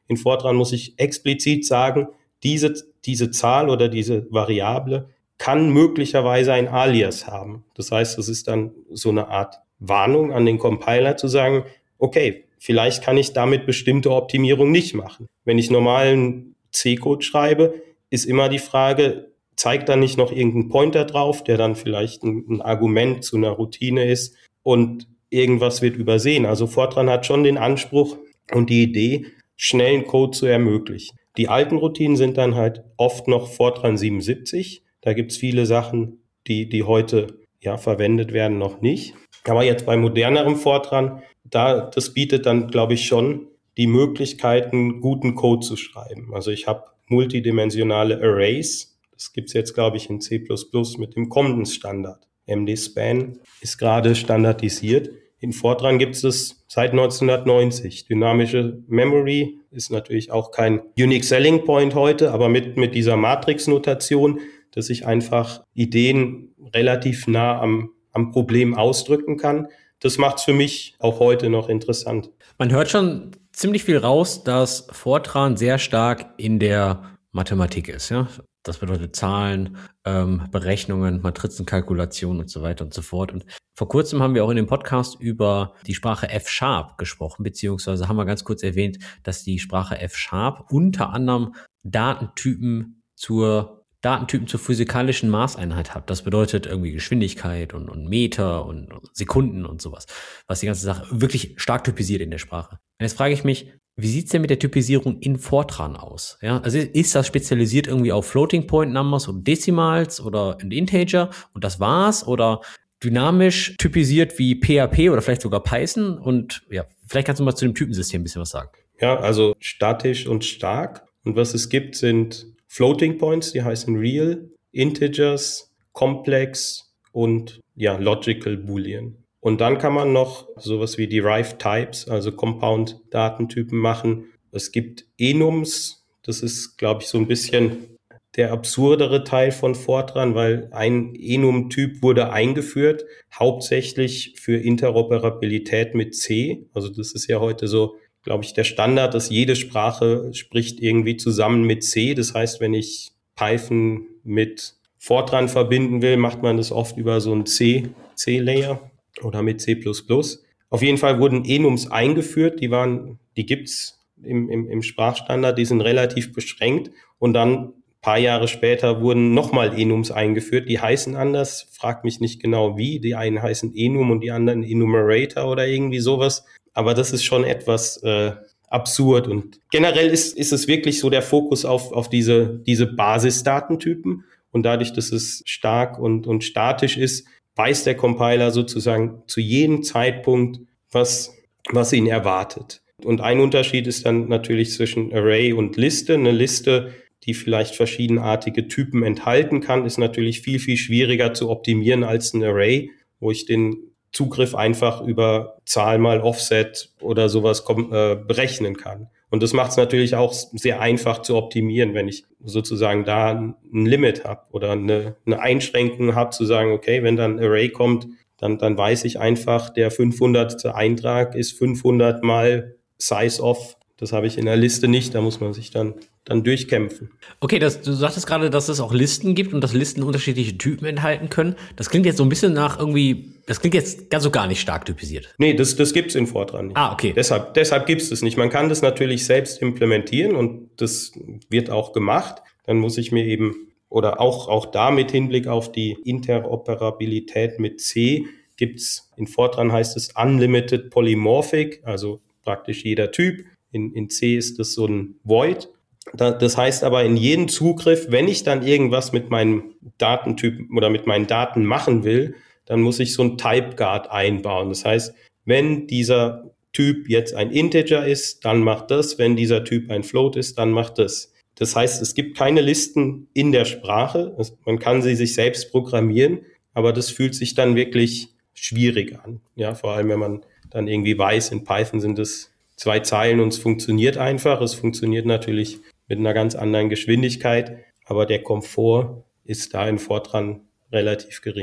In Fortran muss ich explizit sagen, diese, diese Zahl oder diese Variable kann möglicherweise ein Alias haben. Das heißt, es ist dann so eine Art Warnung an den Compiler zu sagen, okay, vielleicht kann ich damit bestimmte Optimierung nicht machen. Wenn ich normalen C-Code schreibe, ist immer die Frage, zeigt da nicht noch irgendein Pointer drauf, der dann vielleicht ein, ein Argument zu einer Routine ist und irgendwas wird übersehen. Also Fortran hat schon den Anspruch und die Idee, schnellen Code zu ermöglichen. Die alten Routinen sind dann halt oft noch Fortran siebenundsiebzig. Da gibt's viele Sachen, die, die heute ja verwendet werden, noch nicht. Aber jetzt bei modernerem Fortran, da, das bietet dann, glaube ich, schon die Möglichkeiten, guten Code zu schreiben. Also ich habe multidimensionale Arrays. Das gibt's jetzt, glaube ich, in C plus plus mit dem Commons-Standard. M D Span ist gerade standardisiert. In Fortran gibt es das seit neunzehnhundertneunzig. Dynamische Memory ist natürlich auch kein Unique Selling Point heute, aber mit, mit dieser Matrix-Notation, dass ich einfach Ideen relativ nah am, am Problem ausdrücken kann, das macht es für mich auch heute noch interessant. Man hört schon ziemlich viel raus, dass Fortran sehr stark in der Mathematik ist, ja. Das bedeutet Zahlen, ähm, Berechnungen, Matrizenkalkulationen und so weiter und so fort. Und vor kurzem haben wir auch in dem Podcast über die Sprache F-Sharp gesprochen, beziehungsweise haben wir ganz kurz erwähnt, dass die Sprache F-Sharp unter anderem Datentypen zur Datentypen zur physikalischen Maßeinheit hat. Das bedeutet irgendwie Geschwindigkeit und, und Meter und Sekunden und sowas, was die ganze Sache wirklich stark typisiert in der Sprache. Und jetzt frage ich mich, wie sieht's denn mit der Typisierung in Fortran aus? Ja, also ist das spezialisiert irgendwie auf Floating Point Numbers und Decimals oder ein Integer und das war's? Oder dynamisch typisiert wie P H P oder vielleicht sogar Python? Und ja, vielleicht kannst du mal zu dem Typensystem ein bisschen was sagen. Ja, also statisch und stark. Und was es gibt, sind Floating Points, die heißen Real, Integers, Complex und ja, Logical Boolean. Und dann kann man noch sowas wie Derived Types, also Compound-Datentypen machen. Es gibt Enums, das ist, glaube ich, so ein bisschen der absurdere Teil von Fortran, weil ein Enum-Typ wurde eingeführt, hauptsächlich für Interoperabilität mit C. Also das ist ja heute so, glaube ich, der Standard, dass jede Sprache spricht irgendwie zusammen mit C. Das heißt, wenn ich Python mit Fortran verbinden will, macht man das oft über so einen C, C-Layer. Oder mit C plus plus. Auf jeden Fall wurden Enums eingeführt, die waren, die gibt's im, im, im Sprachstandard, die sind relativ beschränkt. Und dann ein paar Jahre später wurden nochmal Enums eingeführt, die heißen anders, fragt mich nicht genau wie, die einen heißen Enum und die anderen Enumerator oder irgendwie sowas. Aber das ist schon etwas äh, absurd. Und generell ist, ist es wirklich so der Fokus auf, auf diese, diese Basisdatentypen. Und dadurch, dass es stark und, und statisch ist, weiß der Compiler sozusagen zu jedem Zeitpunkt, was, was ihn erwartet. Und ein Unterschied ist dann natürlich zwischen Array und Liste. Eine Liste, die vielleicht verschiedenartige Typen enthalten kann, ist natürlich viel, viel schwieriger zu optimieren als ein Array, wo ich den Zugriff einfach über Zahl mal Offset oder sowas kom- äh, berechnen kann. Und das macht es natürlich auch sehr einfach zu optimieren, wenn ich sozusagen da ein Limit habe oder eine, eine Einschränkung habe, zu sagen, okay, wenn dann ein Array kommt, dann, dann weiß ich einfach, der fünfhundertste Eintrag ist fünfhundert mal Size of. Das habe ich in der Liste nicht, da muss man sich dann, dann durchkämpfen. Okay, das, du sagtest gerade, dass es auch Listen gibt und dass Listen unterschiedliche Typen enthalten können. Das klingt jetzt so ein bisschen nach irgendwie, das klingt jetzt ganz so gar nicht stark typisiert. Nee, das, das gibt's in Fortran nicht. Ah, okay. Deshalb, deshalb gibt's es nicht. Man kann das natürlich selbst implementieren und das wird auch gemacht. Dann muss ich mir eben, oder auch, auch da mit Hinblick auf die Interoperabilität mit C, gibt's in Fortran heißt es Unlimited Polymorphic, also praktisch jeder Typ. In, in C ist das so ein Void. Da, das heißt aber in jedem Zugriff, wenn ich dann irgendwas mit meinem Datentyp oder mit meinen Daten machen will, dann muss ich so ein Typeguard einbauen. Das heißt, wenn dieser Typ jetzt ein Integer ist, dann macht das. Wenn dieser Typ ein Float ist, dann macht das. Das heißt, es gibt keine Listen in der Sprache. Man kann sie sich selbst programmieren, aber das fühlt sich dann wirklich schwierig an. Ja, vor allem, wenn man dann irgendwie weiß, in Python sind es zwei Zeilen und es funktioniert einfach. Es funktioniert natürlich mit einer ganz anderen Geschwindigkeit, aber der Komfort ist da in Fortran relativ gering.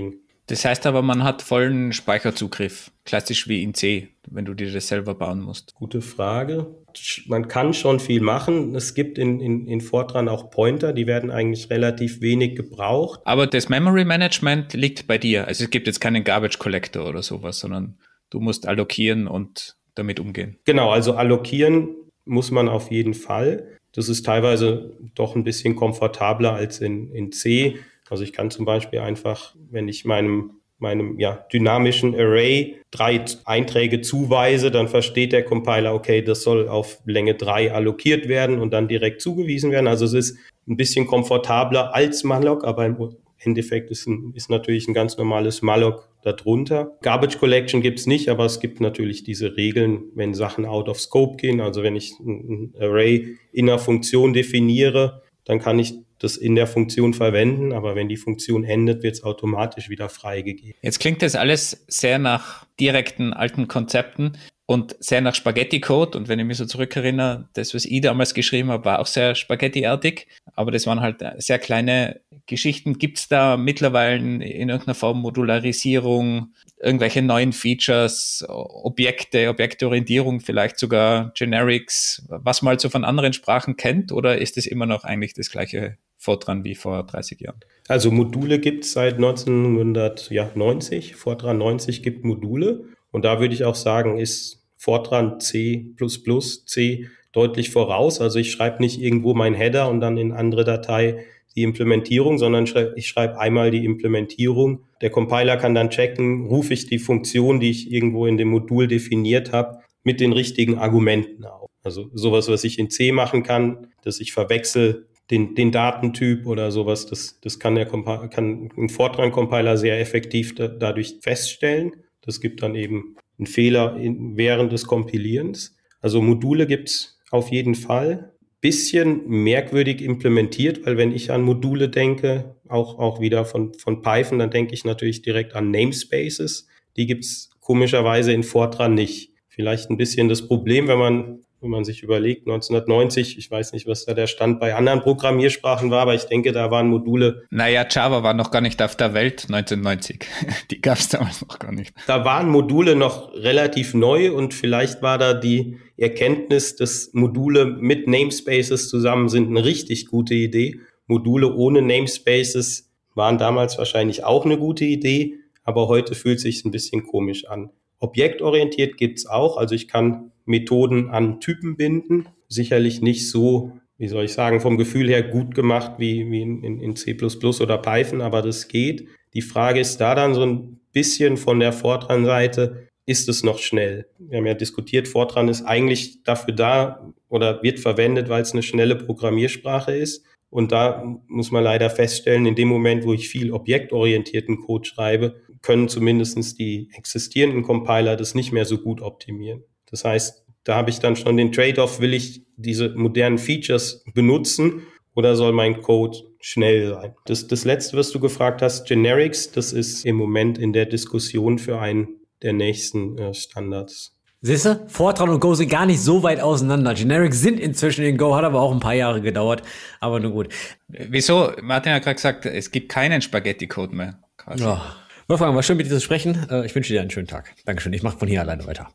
Das heißt aber, man hat vollen Speicherzugriff, klassisch wie in C, wenn du dir das selber bauen musst. Gute Frage. Man kann schon viel machen. Es gibt in, in, in Fortran auch Pointer, die werden eigentlich relativ wenig gebraucht. Aber das Memory Management liegt bei dir. Also es gibt jetzt keinen Garbage Collector oder sowas, sondern du musst allokieren und damit umgehen. Genau, also allokieren muss man auf jeden Fall. Das ist teilweise doch ein bisschen komfortabler als in, in C. Also ich kann zum Beispiel einfach, wenn ich meinem, meinem ja, dynamischen Array drei Einträge zuweise, dann versteht der Compiler, okay, das soll auf Länge drei allokiert werden und dann direkt zugewiesen werden. Also es ist ein bisschen komfortabler als malloc, aber im Endeffekt ist, ein, ist natürlich ein ganz normales malloc darunter. Garbage Collection gibt es nicht, aber es gibt natürlich diese Regeln, wenn Sachen out of scope gehen. Also wenn ich ein Array in einer Funktion definiere, dann kann ich das in der Funktion verwenden, aber wenn die Funktion endet, wird es automatisch wieder freigegeben. Jetzt klingt das alles sehr nach direkten alten Konzepten und sehr nach Spaghetti-Code. Und wenn ich mich so zurückerinnere, das, was ich damals geschrieben habe, war auch sehr Spaghetti-artig. Aber das waren halt sehr kleine Geschichten. Gibt es da mittlerweile in irgendeiner Form Modularisierung, irgendwelche neuen Features, Objekte, Objektorientierung, vielleicht sogar Generics, was man halt so von anderen Sprachen kennt? Oder ist es immer noch eigentlich das gleiche Fortran wie vor dreißig Jahren? Also Module gibt es seit neunzehnhundertneunzig. Fortran neunzig gibt Module. Und da würde ich auch sagen, ist Fortran C plus plus, C deutlich voraus. Also ich schreibe nicht irgendwo mein Header und dann in andere Datei die Implementierung, sondern ich schreibe einmal die Implementierung. Der Compiler kann dann checken, rufe ich die Funktion, die ich irgendwo in dem Modul definiert habe, mit den richtigen Argumenten auf. Also sowas, was ich in C machen kann, dass ich verwechsel den, den Datentyp oder sowas, das, das kann der Compiler, kann ein Fortran-Compiler sehr effektiv da, dadurch feststellen. Das gibt dann eben einen Fehler in, während des Kompilierens. Also Module gibt's auf jeden Fall. Bisschen merkwürdig implementiert, weil wenn ich an Module denke, auch, auch wieder von, von Python, dann denke ich natürlich direkt an Namespaces. Die gibt's komischerweise in Fortran nicht. Vielleicht ein bisschen das Problem, wenn man, wenn man sich überlegt, neunzehnhundertneunzig, ich weiß nicht, was da der Stand bei anderen Programmiersprachen war, aber ich denke, da waren Module. Naja, Java war noch gar nicht auf der Welt neunzehnhundertneunzig. Die gab's damals noch gar nicht. Da waren Module noch relativ neu und vielleicht war da die Erkenntnis, dass Module mit Namespaces zusammen sind, eine richtig gute Idee. Module ohne Namespaces waren damals wahrscheinlich auch eine gute Idee, aber heute fühlt es sich ein bisschen komisch an. Objektorientiert gibt's auch, also ich kann Methoden an Typen binden. Sicherlich nicht so, wie soll ich sagen, vom Gefühl her gut gemacht wie, wie in, in C plus plus oder Python, aber das geht. Die Frage ist da dann so ein bisschen von der Fortran-Seite, ist es noch schnell? Wir haben ja diskutiert, Fortran ist eigentlich dafür da oder wird verwendet, weil es eine schnelle Programmiersprache ist. Und da muss man leider feststellen, in dem Moment, wo ich viel objektorientierten Code schreibe, können zumindest die existierenden Compiler das nicht mehr so gut optimieren. Das heißt, da habe ich dann schon den Trade-off, will ich diese modernen Features benutzen oder soll mein Code schnell sein? Das, das Letzte, was du gefragt hast, Generics, das ist im Moment in der Diskussion für einen der nächsten äh, Standards. Siehste, Fortran und Go sind gar nicht so weit auseinander. Generics sind inzwischen in Go, hat aber auch ein paar Jahre gedauert. Aber nur gut. Wieso? Martin hat gerade gesagt, es gibt keinen Spaghetti-Code mehr. Krass. Ja. Wolfgang, war schön mit dir zu sprechen. Ich wünsche dir einen schönen Tag. Dankeschön. Ich mache von hier alleine weiter.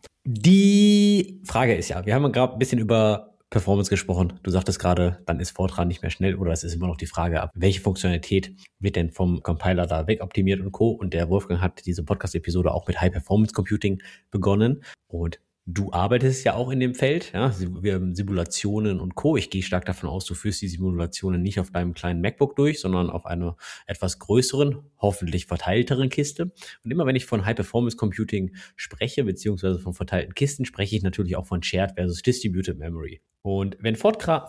Die Frage ist ja, wir haben gerade ein bisschen über Performance gesprochen. Du sagtest gerade, dann ist Fortran nicht mehr schnell oder es ist immer noch die Frage, ab welche Funktionalität wird denn vom Compiler da wegoptimiert und Co. Und der Wolfgang hat diese Podcast-Episode auch mit High-Performance-Computing begonnen und du arbeitest ja auch in dem Feld, ja, wir haben Simulationen und Co. Ich gehe stark davon aus, du führst die Simulationen nicht auf deinem kleinen MacBook durch, sondern auf einer etwas größeren, hoffentlich verteilteren Kiste. Und immer wenn ich von High-Performance-Computing spreche, beziehungsweise von verteilten Kisten, spreche ich natürlich auch von Shared versus Distributed Memory. Und wenn Fortran,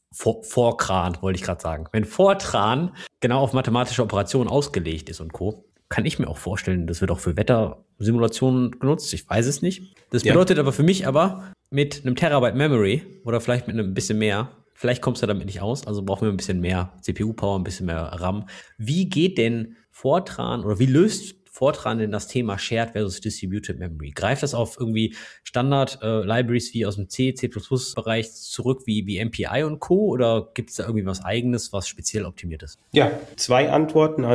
Fortran wollte ich gerade sagen, wenn Fortran genau auf mathematische Operationen ausgelegt ist und Co., kann ich mir auch vorstellen, das wird auch für Wettersimulationen genutzt. Ich weiß es nicht. Das bedeutet ja. aber für mich aber, mit einem Terabyte Memory oder vielleicht mit einem bisschen mehr, vielleicht kommst du damit nicht aus, also brauchen wir ein bisschen mehr C P U-Power, ein bisschen mehr RAM. Wie geht denn Fortran oder wie löst Fortran denn das Thema Shared versus Distributed Memory? Greift das auf irgendwie Standard-Libraries äh, wie aus dem C, C plus plus-Bereich zurück wie, wie M P I und Co. Oder gibt es da irgendwie was Eigenes, was speziell optimiert ist? Ja, zwei Antworten. Also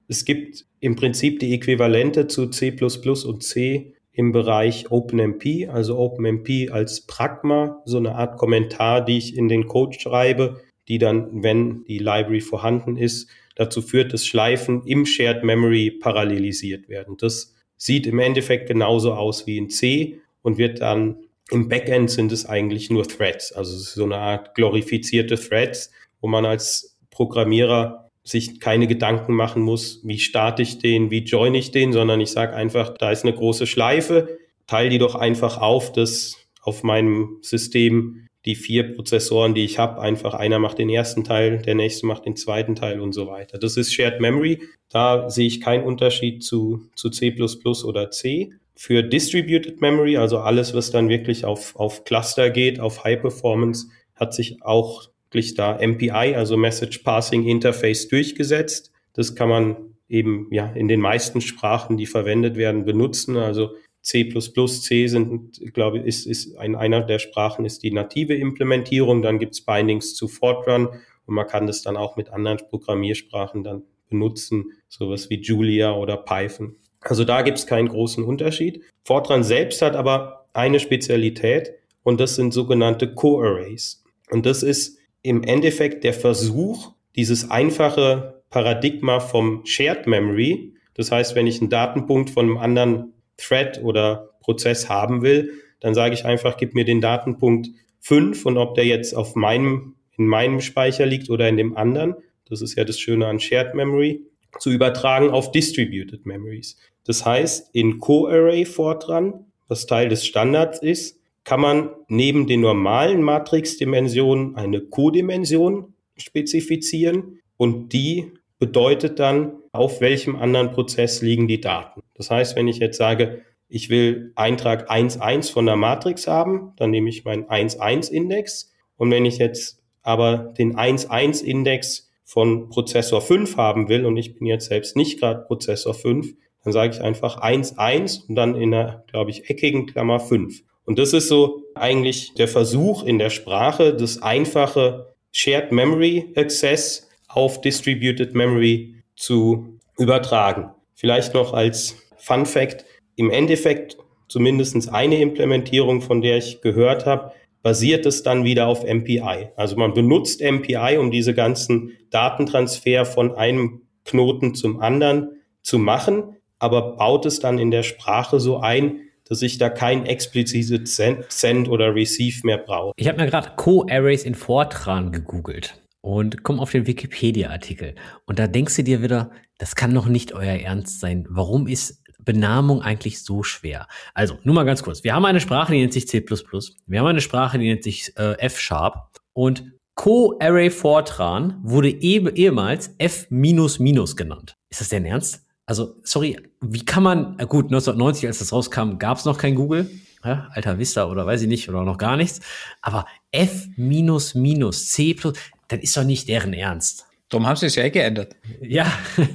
Es gibt im Prinzip die Äquivalente zu C plus plus und C im Bereich OpenMP, also OpenMP als Pragma, so eine Art Kommentar, die ich in den Code schreibe, die dann, wenn die Library vorhanden ist, dazu führt, dass Schleifen im Shared Memory parallelisiert werden. Das sieht im Endeffekt genauso aus wie in C und wird dann im Backend sind es eigentlich nur Threads, also so eine Art glorifizierte Threads, wo man als Programmierer sich keine Gedanken machen muss, wie starte ich den, wie join ich den, sondern ich sage einfach, da ist eine große Schleife, teile die doch einfach auf, dass auf meinem System die vier Prozessoren, die ich habe, einfach einer macht den ersten Teil, der nächste macht den zweiten Teil und so weiter. Das ist Shared Memory. Da sehe ich keinen Unterschied zu, zu C plus plus oder C. Für Distributed Memory, also alles, was dann wirklich auf, auf Cluster geht, auf High Performance, hat sich auch wirklich da M P I, also Message Passing Interface, durchgesetzt. Das kann man eben ja in den meisten Sprachen, die verwendet werden, benutzen. Also C plus plus, C sind, glaube ich, ist, ist ein, einer der Sprachen ist die native Implementierung. Dann gibt's Bindings zu Fortran und man kann das dann auch mit anderen Programmiersprachen dann benutzen, sowas wie Julia oder Python. Also da gibt's keinen großen Unterschied. Fortran selbst hat aber eine Spezialität und das sind sogenannte Co-Arrays. Und das ist im Endeffekt der Versuch, dieses einfache Paradigma vom Shared Memory, das heißt, wenn ich einen Datenpunkt von einem anderen Thread oder Prozess haben will, dann sage ich einfach, gib mir den Datenpunkt fünf und ob der jetzt auf meinem, in meinem Speicher liegt oder in dem anderen, das ist ja das Schöne an Shared Memory, zu übertragen auf Distributed Memories. Das heißt, in Co-Array Fortran, was Teil des Standards ist, kann man neben den normalen Matrixdimensionen eine Co-Dimension spezifizieren und die bedeutet dann, auf welchem anderen Prozess liegen die Daten. Das heißt, wenn ich jetzt sage, ich will Eintrag eins eins von der Matrix haben, dann nehme ich meinen eins eins Index und wenn ich jetzt aber den eins eins Index von Prozessor fünf haben will und ich bin jetzt selbst nicht gerade Prozessor fünf, dann sage ich einfach eins eins und dann in einer, glaube ich, eckigen Klammer fünf. Und das ist so eigentlich der Versuch in der Sprache, das einfache Shared Memory Access auf Distributed Memory zu übertragen. Vielleicht noch als Fun Fact, im Endeffekt zumindest eine Implementierung, von der ich gehört habe, basiert es dann wieder auf M P I. Also man benutzt M P I, um diese ganzen Datentransfer von einem Knoten zum anderen zu machen, aber baut es dann in der Sprache so ein, dass ich da kein explizites Send oder Receive mehr brauche. Ich habe mir gerade Co-Arrays in Fortran gegoogelt und komme auf den Wikipedia-Artikel. Und da denkst du dir wieder, das kann doch nicht euer Ernst sein. Warum ist Benamung eigentlich so schwer? Also, nur mal ganz kurz. Wir haben eine Sprache, die nennt sich C plus plus. Wir haben eine Sprache, die nennt sich äh, F-Sharp. Und Co-Array Fortran wurde eh- ehemals F minus minus genannt. Ist das denn ernst? Also, sorry, wie kann man, gut, neunzehnhundertneunzig, als das rauskam, gab es noch kein Google, ja, Alta Vista oder weiß ich nicht, oder noch gar nichts, aber F minus minus, C plus, das ist doch nicht deren Ernst. Darum haben sie es ja geändert. Ja.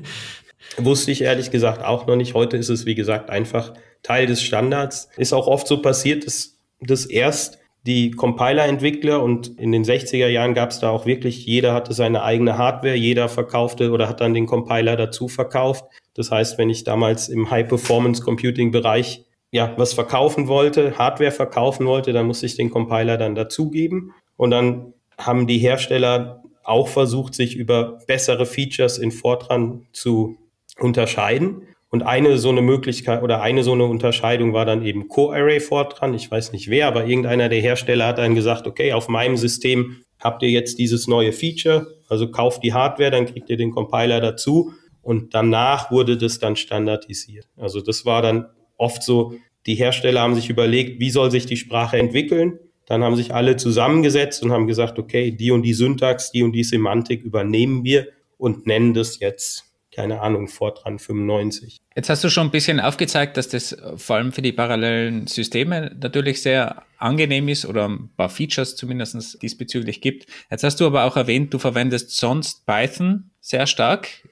Wusste ich ehrlich gesagt auch noch nicht. Heute ist es, wie gesagt, einfach Teil des Standards. Ist auch oft so passiert, dass, dass erst die Compiler-Entwickler und in den sechziger Jahren gab es da auch wirklich, jeder hatte seine eigene Hardware, jeder verkaufte oder hat dann den Compiler dazu verkauft. Das heißt, wenn ich damals im High-Performance-Computing-Bereich ja was verkaufen wollte, Hardware verkaufen wollte, dann musste ich den Compiler dann dazugeben. Und dann haben die Hersteller auch versucht, sich über bessere Features in Fortran zu unterscheiden. Und eine so eine Möglichkeit oder eine so eine Unterscheidung war dann eben Co-Array Fortran. Ich weiß nicht wer, aber irgendeiner der Hersteller hat dann gesagt, okay, auf meinem System habt ihr jetzt dieses neue Feature, also kauft die Hardware, dann kriegt ihr den Compiler dazu und danach wurde das dann standardisiert. Also das war dann oft so, die Hersteller haben sich überlegt, wie soll sich die Sprache entwickeln? Dann haben sich alle zusammengesetzt und haben gesagt, okay, die und die Syntax, die und die Semantik übernehmen wir und nennen das jetzt, keine Ahnung, Fortran fünfundneunzig. Jetzt hast du schon ein bisschen aufgezeigt, dass das vor allem für die parallelen Systeme natürlich sehr angenehm ist oder ein paar Features zumindest diesbezüglich gibt. Jetzt hast du aber auch erwähnt, du verwendest sonst Python sehr stark.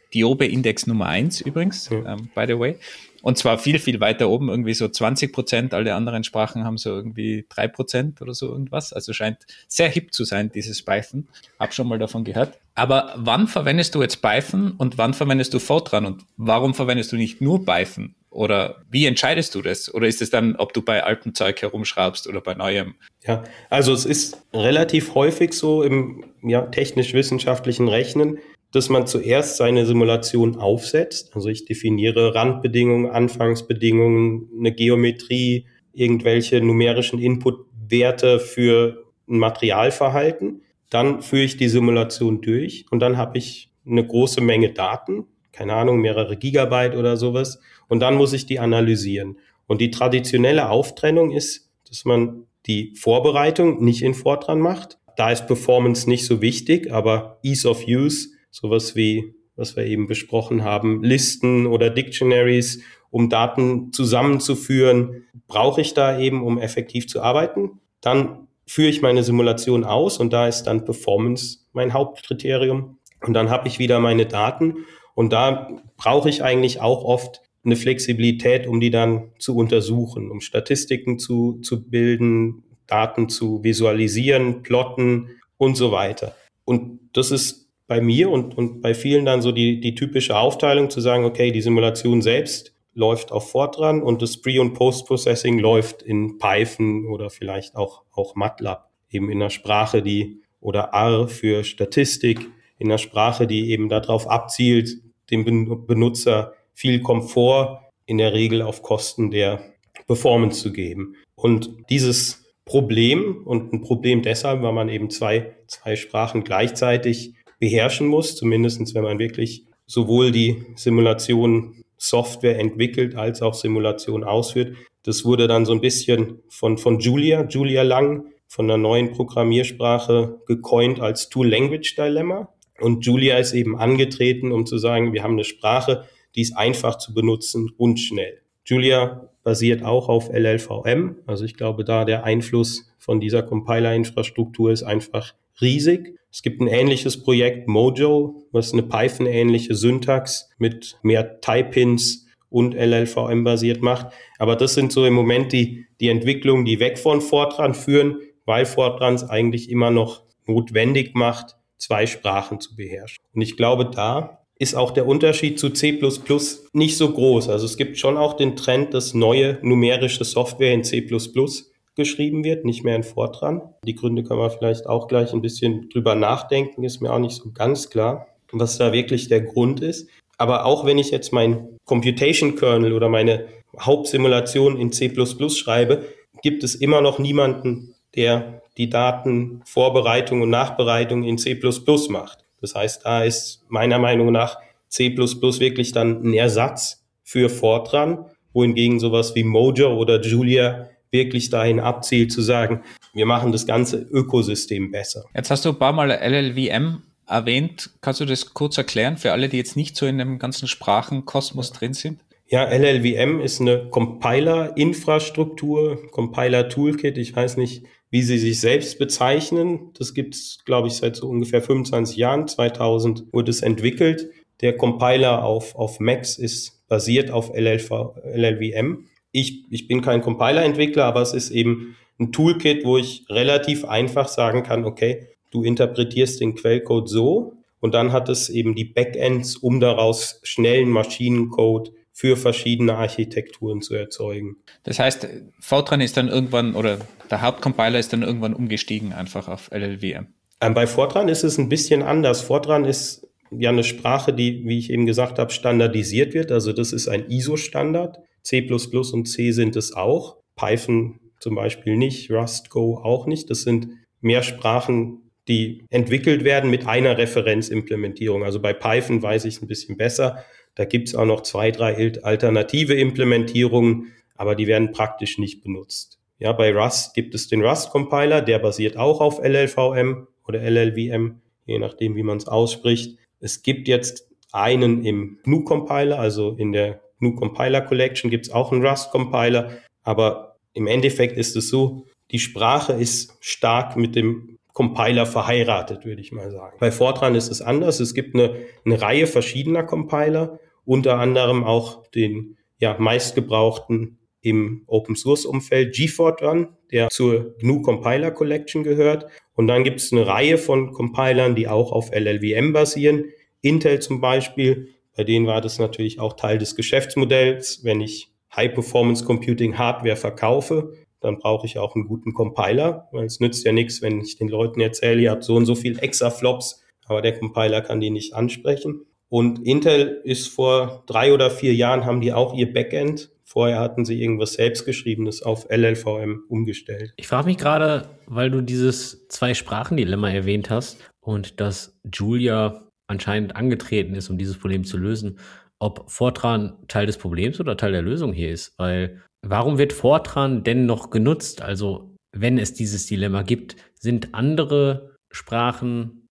Diope-Index Nummer eins übrigens, ja. um, by the way. Und zwar viel, viel weiter oben, irgendwie so zwanzig Prozent. Alle anderen Sprachen haben so irgendwie drei Prozent oder so irgendwas. Also scheint sehr hip zu sein, dieses Python. Hab schon mal davon gehört. Aber wann verwendest du jetzt Python und wann verwendest du Fortran? Und warum verwendest du nicht nur Python? Oder wie entscheidest du das? Oder ist es dann, ob du bei altem Zeug herumschraubst oder bei neuem? Ja, also es ist relativ häufig so im ja, technisch-wissenschaftlichen Rechnen, dass man zuerst seine Simulation aufsetzt. Also ich definiere Randbedingungen, Anfangsbedingungen, eine Geometrie, irgendwelche numerischen Inputwerte für ein Materialverhalten. Dann führe ich die Simulation durch und dann habe ich eine große Menge Daten, keine Ahnung, mehrere Gigabyte oder sowas. Und dann muss ich die analysieren. Und die traditionelle Auftrennung ist, dass man die Vorbereitung nicht in Fortran macht. Da ist Performance nicht so wichtig, aber Ease of Use, sowas wie, was wir eben besprochen haben, Listen oder Dictionaries, um Daten zusammenzuführen, brauche ich da eben, um effektiv zu arbeiten. Dann führe ich meine Simulation aus und da ist dann Performance mein Hauptkriterium. Und dann habe ich wieder meine Daten und da brauche ich eigentlich auch oft eine Flexibilität, um die dann zu untersuchen, um Statistiken zu, zu bilden, Daten zu visualisieren, plotten und so weiter. Und das ist bei mir und, und bei vielen dann so die, die typische Aufteilung zu sagen, okay, die Simulation selbst läuft auf Fortran und das Pre- und Post-Processing läuft in Python oder vielleicht auch, auch MATLAB, eben in einer Sprache, die, oder R für Statistik, in einer Sprache, die eben darauf abzielt, dem Benutzer viel Komfort in der Regel auf Kosten der Performance zu geben. Und dieses Problem, und ein Problem deshalb, weil man eben zwei, zwei Sprachen gleichzeitig beherrschen muss, zumindest wenn man wirklich sowohl die Simulation Software entwickelt als auch Simulation ausführt. Das wurde dann so ein bisschen von, von Julia, Julia Lang, von einer neuen Programmiersprache gecoint als Two-Language-Dilemma. Und Julia ist eben angetreten, um zu sagen, wir haben eine Sprache, die ist einfach zu benutzen und schnell. Julia basiert auch auf L L V M. Also ich glaube, da der Einfluss von dieser Compiler-Infrastruktur ist einfach riesig. Es gibt ein ähnliches Projekt, Mojo, was eine Python-ähnliche Syntax mit mehr Type-Ins und L L V M basiert macht. Aber das sind so im Moment die, die Entwicklungen, die weg von Fortran führen, weil Fortran es eigentlich immer noch notwendig macht, zwei Sprachen zu beherrschen. Und ich glaube, da ist auch der Unterschied zu C plus plus nicht so groß. Also es gibt schon auch den Trend, dass neue numerische Software in C plus plus geschrieben wird, nicht mehr in Fortran. Die Gründe können wir vielleicht auch gleich ein bisschen drüber nachdenken, ist mir auch nicht so ganz klar, was da wirklich der Grund ist. Aber auch wenn ich jetzt mein Computation-Kernel oder meine Hauptsimulation in C plus plus schreibe, gibt es immer noch niemanden, der die Datenvorbereitung und Nachbereitung in C plus plus macht. Das heißt, da ist meiner Meinung nach C plus plus wirklich dann ein Ersatz für Fortran, wohingegen sowas wie Mojo oder Julia wirklich dahin abzielt zu sagen, wir machen das ganze Ökosystem besser. Jetzt hast du ein paar Mal L L V M erwähnt. Kannst du das kurz erklären für alle, die jetzt nicht so in dem ganzen Sprachenkosmos drin sind? Ja, L L V M ist eine Compiler-Infrastruktur, Compiler-Toolkit. Ich weiß nicht, wie sie sich selbst bezeichnen. Das gibt es, glaube ich, seit so ungefähr fünfundzwanzig Jahren. zweitausend wurde es entwickelt. Der Compiler auf, auf Macs ist basiert auf L L V M. Ich, ich bin kein Compiler-Entwickler, aber es ist eben ein Toolkit, wo ich relativ einfach sagen kann, okay, du interpretierst den Quellcode so und dann hat es eben die Backends, um daraus schnellen Maschinencode für verschiedene Architekturen zu erzeugen. Das heißt, Fortran ist dann irgendwann, oder der Hauptcompiler ist dann irgendwann umgestiegen einfach auf L L V M. Ähm, bei Fortran ist es ein bisschen anders. Fortran ist ja eine Sprache, die, wie ich eben gesagt habe, standardisiert wird. Also das ist ein I S O-Standard. C plus plus und C sind es auch. Python zum Beispiel nicht, Rust, Go auch nicht. Das sind mehr Sprachen, die entwickelt werden mit einer Referenzimplementierung. Also bei Python weiß ich es ein bisschen besser. Da gibt es auch noch zwei, drei alternative Implementierungen, aber die werden praktisch nicht benutzt. Ja, bei Rust gibt es den Rust-Compiler, der basiert auch auf L L V M oder L L V M, je nachdem, wie man es ausspricht. Es gibt jetzt einen im G N U-Compiler, also in der G N U-Compiler Collection gibt es auch einen Rust-Compiler, aber im Endeffekt ist es so, die Sprache ist stark mit dem Compiler verheiratet, würde ich mal sagen. Bei Fortran ist es anders. Es gibt eine, eine Reihe verschiedener Compiler, unter anderem auch den ja, meistgebrauchten im Open-Source-Umfeld GFortran, der zur G N U Compiler Collection gehört. Und dann gibt es eine Reihe von Compilern, die auch auf L L V M basieren. Intel zum Beispiel, bei denen war das natürlich auch Teil des Geschäftsmodells. Wenn ich High-Performance-Computing-Hardware verkaufe, dann brauche ich auch einen guten Compiler, weil es nützt ja nichts, wenn ich den Leuten erzähle, ihr habt so und so viel Exaflops, aber der Compiler kann die nicht ansprechen. Und Intel ist vor drei oder vier Jahren, haben die auch ihr Backend, vorher hatten sie irgendwas Selbstgeschriebenes auf L L V M umgestellt. Ich frage mich gerade, weil du dieses Zwei-Sprachen-Dilemma erwähnt hast und dass Julia anscheinend angetreten ist, um dieses Problem zu lösen, ob Fortran Teil des Problems oder Teil der Lösung hier ist. Weil warum wird Fortran denn noch genutzt? Also wenn es dieses Dilemma gibt, sind andere Sprachen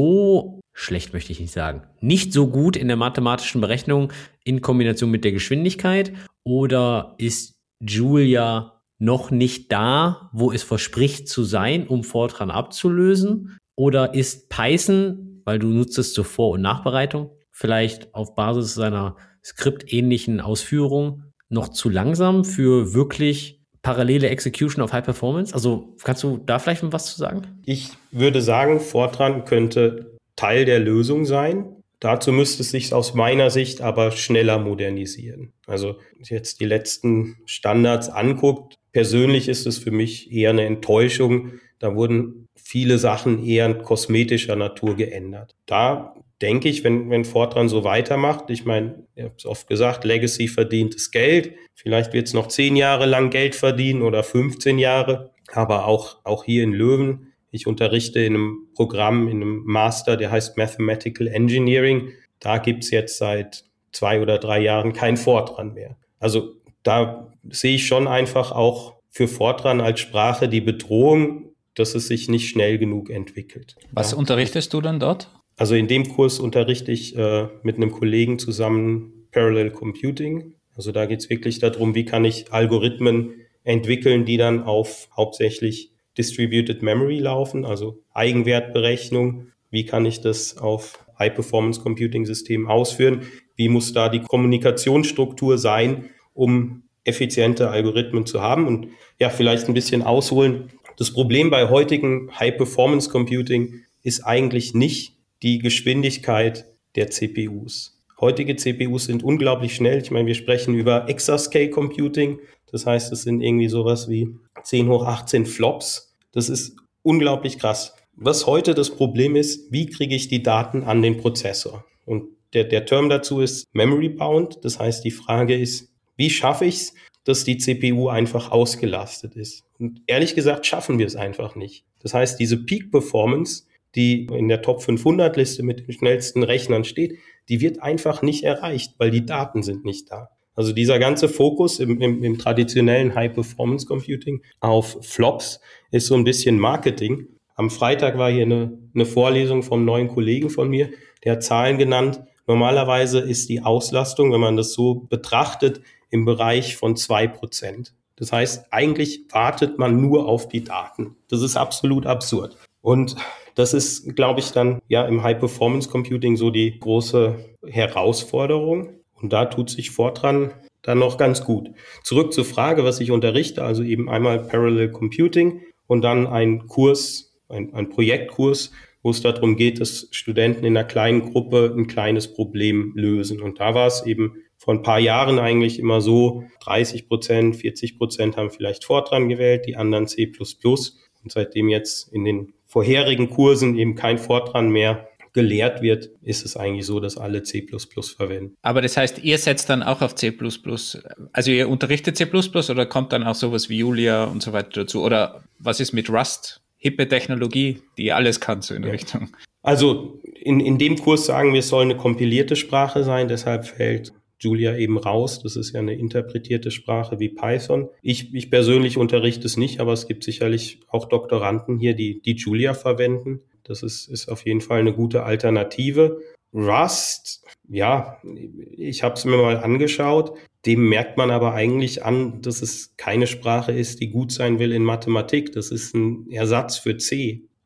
so schlecht, möchte ich nicht sagen, nicht so gut in der mathematischen Berechnung in Kombination mit der Geschwindigkeit, oder ist Julia noch nicht da, wo es verspricht zu sein, um Fortran abzulösen? Oder ist Python, weil du nutzt es zur Vor- und Nachbereitung, vielleicht auf Basis seiner skriptähnlichen Ausführung noch zu langsam für wirklich parallele Execution auf High Performance? Also kannst du da vielleicht was zu sagen? Ich würde sagen, Fortran könnte Teil der Lösung sein. Dazu müsste es sich aus meiner Sicht aber schneller modernisieren. Also wenn ich jetzt die letzten Standards anguckt, persönlich ist es für mich eher eine Enttäuschung. Da wurden viele Sachen eher kosmetischer Natur geändert. Da denke ich, wenn, wenn Fortran so weitermacht, ich meine, ich habe es oft gesagt, Legacy verdientes Geld. Vielleicht wird es noch zehn Jahre lang Geld verdienen oder fünfzehn Jahre. Aber auch, auch hier in Löwen, ich unterrichte in einem Programm, in einem Master, der heißt Mathematical Engineering. Da gibt's jetzt seit zwei oder drei Jahren kein Fortran mehr. Also da sehe ich schon einfach auch für Fortran als Sprache die Bedrohung, dass es sich nicht schnell genug entwickelt. Was ja. unterrichtest du dann dort? Also in dem Kurs unterrichte ich äh, mit einem Kollegen zusammen Parallel Computing. Also da geht's wirklich darum, wie kann ich Algorithmen entwickeln, die dann auf hauptsächlich Distributed Memory laufen, also Eigenwertberechnung. Wie kann ich das auf High-Performance-Computing-Systemen ausführen? Wie muss da die Kommunikationsstruktur sein, um effiziente Algorithmen zu haben? Und ja, vielleicht ein bisschen ausholen. Das Problem bei heutigen High-Performance-Computing ist eigentlich nicht die Geschwindigkeit der C P Us. Heutige C P Us sind unglaublich schnell. Ich meine, wir sprechen über Exascale-Computing. Das heißt, es sind irgendwie sowas wie zehn hoch achtzehn Flops. Das ist unglaublich krass. Was heute das Problem ist, wie kriege ich die Daten an den Prozessor? Und der, der Term dazu ist Memory Bound. Das heißt, die Frage ist, wie schaffe ich es, dass die C P U einfach ausgelastet ist? Und ehrlich gesagt schaffen wir es einfach nicht. Das heißt, diese Peak Performance, die in der Top fünfhundert Liste mit den schnellsten Rechnern steht, die wird einfach nicht erreicht, weil die Daten sind nicht da. Also dieser ganze Fokus im, im, im traditionellen High-Performance-Computing auf Flops ist so ein bisschen Marketing. Am Freitag war hier eine, eine Vorlesung vom neuen Kollegen von mir, der hat Zahlen genannt. Normalerweise ist die Auslastung, wenn man das so betrachtet, im Bereich von zwei Prozent. Das heißt, eigentlich wartet man nur auf die Daten. Das ist absolut absurd. Und das ist, glaube ich, dann ja im High-Performance-Computing so die große Herausforderung. Und da tut sich Fortran dann noch ganz gut. Zurück zur Frage, was ich unterrichte, also eben einmal Parallel Computing und dann ein Kurs, ein, ein Projektkurs, wo es darum geht, dass Studenten in einer kleinen Gruppe ein kleines Problem lösen. Und da war es eben vor ein paar Jahren eigentlich immer so, dreißig Prozent, vierzig Prozent haben vielleicht Fortran gewählt, die anderen C plus plus. Und seitdem jetzt in den vorherigen Kursen eben kein Fortran mehr gelehrt wird, ist es eigentlich so, dass alle C plus plus verwenden. Aber das heißt, ihr setzt dann auch auf C plus plus, also ihr unterrichtet C plus plus oder kommt dann auch sowas wie Julia und so weiter dazu? Oder was ist mit Rust? Hippe Technologie, die alles kann, so in der ja. Richtung. Also in, in dem Kurs sagen wir, es soll eine kompilierte Sprache sein, deshalb fällt Julia eben raus. Das ist ja eine interpretierte Sprache wie Python. Ich, ich persönlich unterrichte es nicht, aber es gibt sicherlich auch Doktoranden hier, die, die Julia verwenden. Das ist, ist auf jeden Fall eine gute Alternative. Rust, ja, ich habe es mir mal angeschaut. Dem merkt man aber eigentlich an, dass es keine Sprache ist, die gut sein will in Mathematik. Das ist ein Ersatz für C.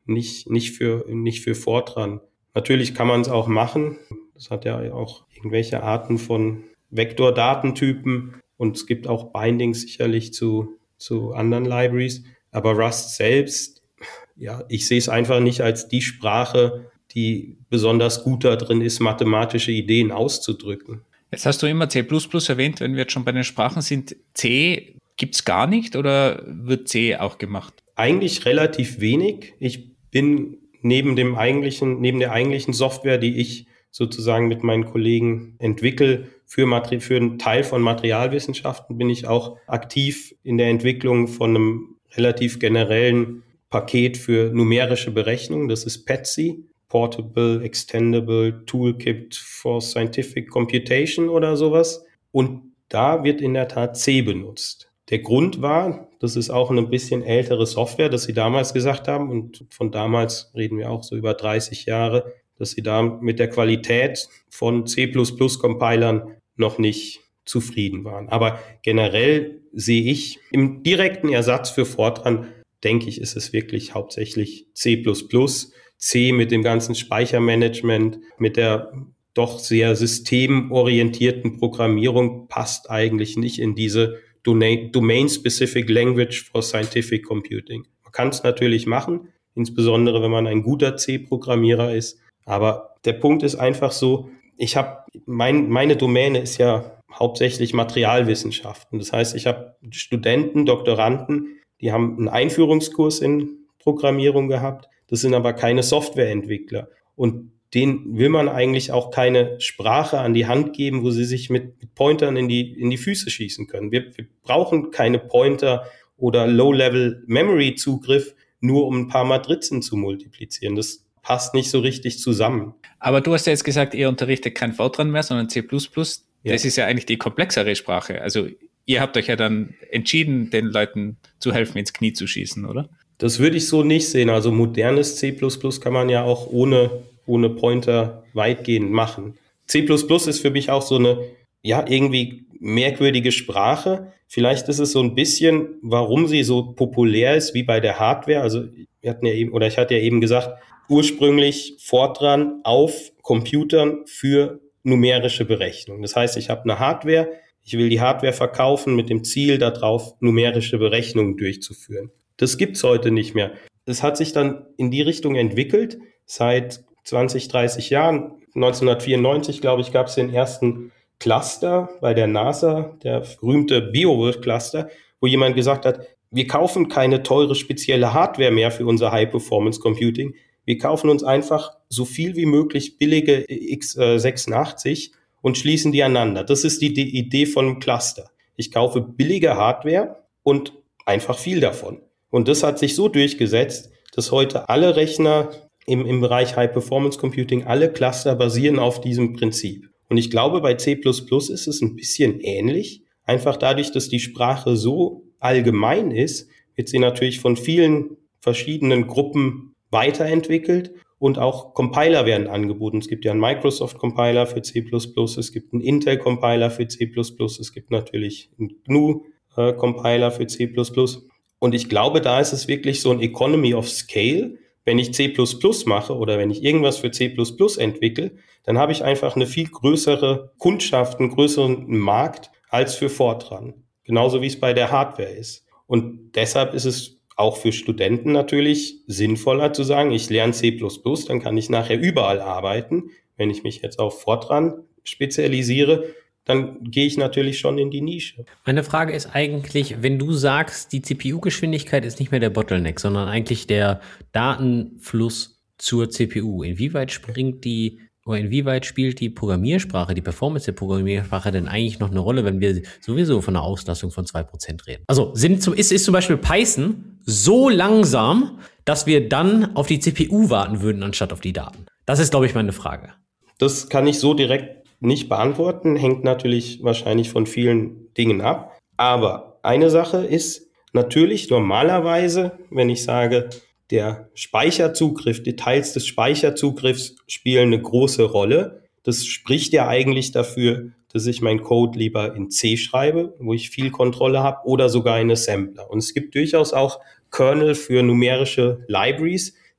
nicht, nicht für, nicht für Fortran. Natürlich kann man es auch machen. Das hat ja auch irgendwelche Arten von Vektordatentypen und es gibt auch Bindings sicherlich zu, zu anderen Libraries. Aber Rust selbst, ja, ich sehe es einfach nicht als die Sprache, die besonders gut da drin ist, mathematische Ideen auszudrücken. Jetzt hast du immer C plus plus erwähnt, wenn wir jetzt schon bei den Sprachen sind. C gibt es gar nicht oder wird C auch gemacht? Eigentlich relativ wenig. Ich bin neben dem eigentlichen, neben der eigentlichen Software, die ich sozusagen mit meinen Kollegen entwickle, für, Materi- für einen Teil von Materialwissenschaften bin ich auch aktiv in der Entwicklung von einem relativ generellen Paket für numerische Berechnung. Das ist P E T S I, Portable Extendable Toolkit for Scientific Computation oder sowas. Und da wird in der Tat C benutzt. Der Grund war, das ist auch eine bisschen ältere Software, dass sie damals gesagt haben, und von damals reden wir auch so über dreißig Jahre, dass sie da mit der Qualität von C plus plus Compilern noch nicht zufrieden waren. Aber generell sehe ich im direkten Ersatz für Fortran, denke ich, ist es wirklich hauptsächlich C plus plus. C mit dem ganzen Speichermanagement, mit der doch sehr systemorientierten Programmierung passt eigentlich nicht in diese Domain-Specific Language for Scientific Computing. Man kann es natürlich machen, insbesondere wenn man ein guter C-Programmierer ist. Aber der Punkt ist einfach so, ich habe, mein, meine Domäne ist ja hauptsächlich Materialwissenschaften. Das heißt, ich habe Studenten, Doktoranden, die haben einen Einführungskurs in Programmierung gehabt. Das sind aber keine Softwareentwickler. Und denen will man eigentlich auch keine Sprache an die Hand geben, wo sie sich mit, mit Pointern in die, in die Füße schießen können. Wir, wir brauchen keine Pointer oder Low-Level-Memory-Zugriff, nur um ein paar Matrizen zu multiplizieren. Das passt nicht so richtig zusammen. Aber du hast ja jetzt gesagt, ihr unterrichtet kein Fortran mehr, sondern C plus plus. Ja. Das ist ja eigentlich die komplexere Sprache. Also ihr habt euch ja dann entschieden, den Leuten zu helfen, ins Knie zu schießen, oder? Das würde ich so nicht sehen. Also modernes C plus plus kann man ja auch ohne, ohne Pointer weitgehend machen. C plus plus ist für mich auch so eine, ja, irgendwie merkwürdige Sprache. Vielleicht ist es so ein bisschen, warum sie so populär ist wie bei der Hardware. Also wir hatten ja eben, oder ich hatte ja eben gesagt, ursprünglich Fortran auf Computern für numerische Berechnung. Das heißt, ich habe eine Hardware, ich will die Hardware verkaufen mit dem Ziel, darauf numerische Berechnungen durchzuführen. Das gibt's heute nicht mehr. Es hat sich dann in die Richtung entwickelt. Seit zwanzig, dreißig Jahren, neunzehnhundertvierundneunzig, glaube ich, gab es den ersten Cluster bei der NASA, der berühmte Beowulf-Cluster, wo jemand gesagt hat, wir kaufen keine teure spezielle Hardware mehr für unser High-Performance-Computing. Wir kaufen uns einfach so viel wie möglich billige x sechsundachtzig und schließen die aneinander. Das ist die, die Idee von einem Cluster. Ich kaufe billige Hardware und einfach viel davon. Und das hat sich so durchgesetzt, dass heute alle Rechner im, im Bereich High-Performance Computing, alle Cluster basieren auf diesem Prinzip. Und ich glaube, bei C plus plus ist es ein bisschen ähnlich. Einfach dadurch, dass die Sprache so allgemein ist, wird sie natürlich von vielen verschiedenen Gruppen weiterentwickelt und auch Compiler werden angeboten. Es gibt ja einen Microsoft-Compiler für C plus plus, es gibt einen Intel-Compiler für C plus plus, es gibt natürlich einen G N U-Compiler für C plus plus. Und ich glaube, da ist es wirklich so ein Economy of Scale. Wenn ich C plus plus mache oder wenn ich irgendwas für C plus plus entwickle, dann habe ich einfach eine viel größere Kundschaft, einen größeren Markt als für Fortran. Genauso wie es bei der Hardware ist. Und deshalb ist es auch für Studenten natürlich sinnvoller zu sagen, ich lerne C plus plus, dann kann ich nachher überall arbeiten. Wenn ich mich jetzt auf Fortran spezialisiere, dann gehe ich natürlich schon in die Nische. Meine Frage ist eigentlich, wenn du sagst, die C P U-Geschwindigkeit ist nicht mehr der Bottleneck, sondern eigentlich der Datenfluss zur C P U. Inwieweit springt die oder inwieweit spielt die Programmiersprache, die Performance der Programmiersprache denn eigentlich noch eine Rolle, wenn wir sowieso von einer Auslastung von zwei Prozent reden? Also sind zum, ist, ist zum Beispiel Python so langsam, dass wir dann auf die C P U warten würden, anstatt auf die Daten? Das ist, glaube ich, meine Frage. Das kann ich so direkt nicht beantworten, hängt natürlich wahrscheinlich von vielen Dingen ab. Aber eine Sache ist natürlich normalerweise, wenn ich sage, der Speicherzugriff, Details des Speicherzugriffs spielen eine große Rolle. Das spricht ja eigentlich dafür, dass ich meinen Code lieber in C schreibe, wo ich viel Kontrolle habe, oder sogar in Assembler. Und es gibt durchaus auch Kernel für numerische Libraries,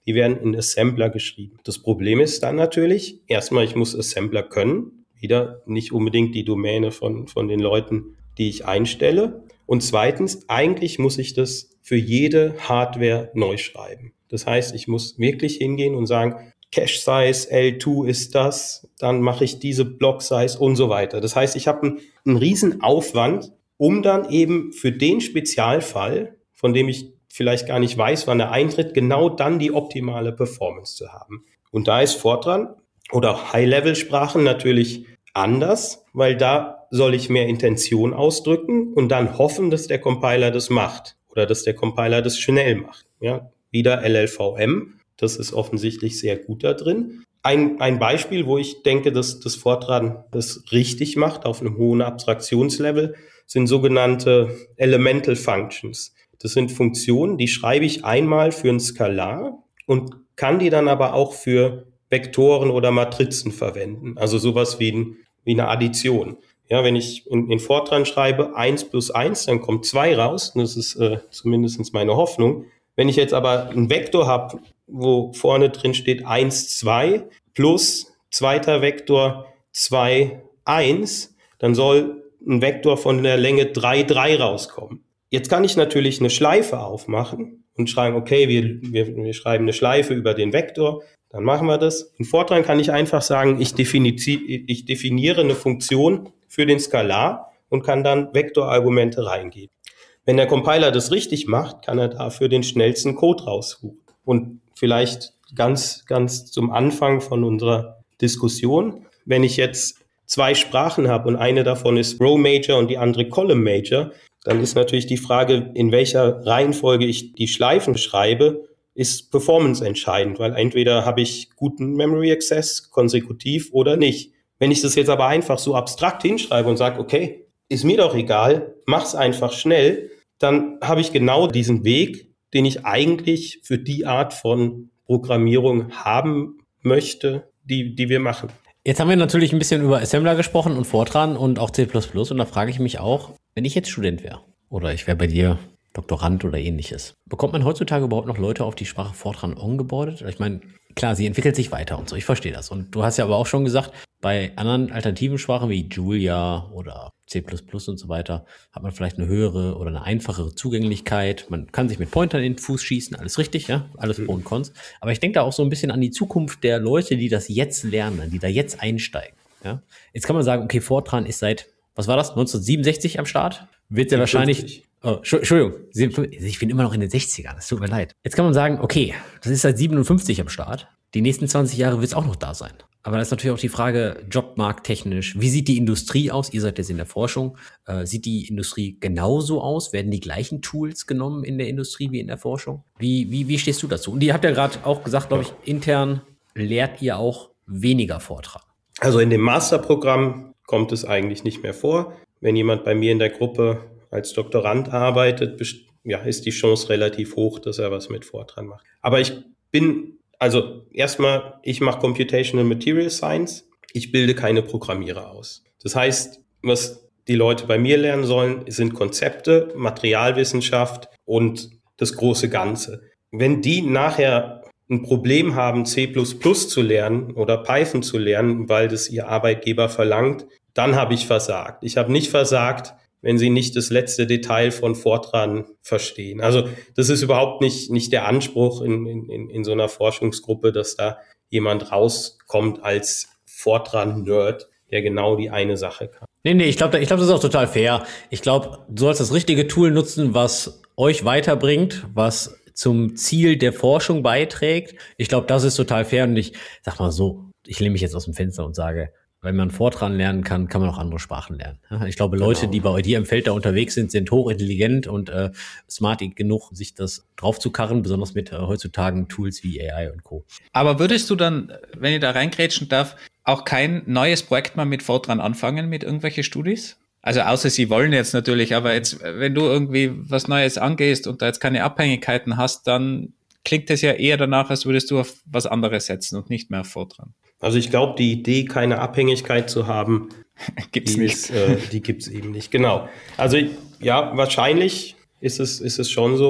die werden in Assembler geschrieben. Das Problem ist dann natürlich, erstmal, ich muss Assembler können. Wieder nicht unbedingt die Domäne von, von den Leuten, die ich einstelle. Und zweitens, eigentlich muss ich das für jede Hardware neu schreiben. Das heißt, ich muss wirklich hingehen und sagen, Cache Size L zwei ist das, dann mache ich diese Block Size und so weiter. Das heißt, ich habe einen, einen riesen Aufwand, um dann eben für den Spezialfall, von dem ich vielleicht gar nicht weiß, wann er eintritt, genau dann die optimale Performance zu haben. Und da ist Fortran oder High-Level-Sprachen natürlich anders, weil da soll ich mehr Intention ausdrücken und dann hoffen, dass der Compiler das macht oder dass der Compiler das schnell macht. Ja, wieder L L V M, das ist offensichtlich sehr gut da drin. Ein, ein Beispiel, wo ich denke, dass das Fortran das richtig macht auf einem hohen Abstraktionslevel, sind sogenannte Elemental Functions. Das sind Funktionen, die schreibe ich einmal für ein Skalar und kann die dann aber auch für Vektoren oder Matrizen verwenden. Also sowas wie, ein, wie eine Addition. Ja, wenn ich in, in Fortran schreibe eins plus eins, dann kommt zwei raus. Das ist äh, zumindest meine Hoffnung. Wenn ich jetzt aber einen Vektor habe, wo vorne drin steht eins, zwei plus zweiter Vektor zwei, eins, dann soll ein Vektor von der Länge drei, drei rauskommen. Jetzt kann ich natürlich eine Schleife aufmachen und schreiben, okay, wir, wir, wir schreiben eine Schleife über den Vektor, dann machen wir das. In Fortran kann ich einfach sagen, ich, defini- ich definiere eine Funktion für den Skalar und kann dann Vektorargumente reingeben. Wenn der Compiler das richtig macht, kann er dafür den schnellsten Code raussuchen. Und vielleicht ganz, ganz zum Anfang von unserer Diskussion, wenn ich jetzt zwei Sprachen habe und eine davon ist Row Major und die andere Column Major, dann ist natürlich die Frage, in welcher Reihenfolge ich die Schleifen schreibe, ist Performance entscheidend, weil entweder habe ich guten Memory Access konsekutiv oder nicht. Wenn ich das jetzt aber einfach so abstrakt hinschreibe und sage, okay, ist mir doch egal, mach's einfach schnell, dann habe ich genau diesen Weg, den ich eigentlich für die Art von Programmierung haben möchte, die, die wir machen. Jetzt haben wir natürlich ein bisschen über Assembler gesprochen und Fortran und auch C plus plus und da frage ich mich auch, wenn ich jetzt Student wäre oder ich wäre bei dir Doktorand oder ähnliches, bekommt man heutzutage überhaupt noch Leute auf die Sprache Fortran ongeboardet? Ich meine, klar, sie entwickelt sich weiter und so, ich verstehe das. Und du hast ja aber auch schon gesagt, bei anderen alternativen Sprachen wie Julia oder C plus plus und so weiter hat man vielleicht eine höhere oder eine einfachere Zugänglichkeit. Man kann sich mit Pointern in den Fuß schießen, alles richtig, ja, alles Pro und Cons. Aber ich denke da auch so ein bisschen an die Zukunft der Leute, die das jetzt lernen, die da jetzt einsteigen. Ja? Jetzt kann man sagen, okay, Fortran ist seit, was war das, neunzehnhundertsiebenundsechzig am Start? Wird ja wahrscheinlich... Oh, Entschuldigung, ich bin immer noch in den sechzigern, es tut mir leid. Jetzt kann man sagen, okay, das ist seit siebenundfünfzig am Start. Die nächsten zwanzig Jahre wird es auch noch da sein. Aber da ist natürlich auch die Frage, jobmarkttechnisch, wie sieht die Industrie aus? Ihr seid jetzt in der Forschung. Äh, sieht die Industrie genauso aus? Werden die gleichen Tools genommen in der Industrie wie in der Forschung? Wie, wie, wie stehst du dazu? Und ihr habt ja gerade auch gesagt, glaube ich, intern lehrt ihr auch weniger Fortran. Also in dem Masterprogramm kommt es eigentlich nicht mehr vor. Wenn jemand bei mir in der Gruppe als Doktorand arbeitet, ja, ist die Chance relativ hoch, dass er was mit Fortran macht. Aber ich bin, also erstmal, ich mache Computational Material Science, ich bilde keine Programmierer aus. Das heißt, was die Leute bei mir lernen sollen, sind Konzepte, Materialwissenschaft und das große Ganze. Wenn die nachher ein Problem haben, C plus plus zu lernen oder Python zu lernen, weil das ihr Arbeitgeber verlangt, dann habe ich versagt. Ich habe nicht versagt, wenn sie nicht das letzte Detail von Fortran verstehen. Also das ist überhaupt nicht nicht der Anspruch in, in, in so einer Forschungsgruppe, dass da jemand rauskommt als Fortran-Nerd, der genau die eine Sache kann. Nee, nee, ich glaube, ich glaube, das ist auch total fair. Ich glaube, du sollst das richtige Tool nutzen, was euch weiterbringt, was zum Ziel der Forschung beiträgt. Ich glaube, das ist total fair und ich sag mal so, ich lehne mich jetzt aus dem Fenster und sage, wenn man Fortran lernen kann, kann man auch andere Sprachen lernen. Ich glaube, Leute, genau, die bei dir im Feld da unterwegs sind, sind hochintelligent und äh, smart genug, sich das draufzukarren, besonders mit äh, heutzutage Tools wie A I und Co. Aber würdest du dann, wenn ich da reingrätschen darf, auch kein neues Projekt mal mit Fortran anfangen, mit irgendwelche Studis? Also außer sie wollen jetzt natürlich, aber jetzt, wenn du irgendwie was Neues angehst und da jetzt keine Abhängigkeiten hast, dann klingt es ja eher danach, als würdest du auf was anderes setzen und nicht mehr auf Fortran. Also ich glaube, die Idee, keine Abhängigkeit zu haben, gibt's die nicht. Ist, äh, die gibt's eben nicht. Genau. Also ja, wahrscheinlich ist es ist es schon so,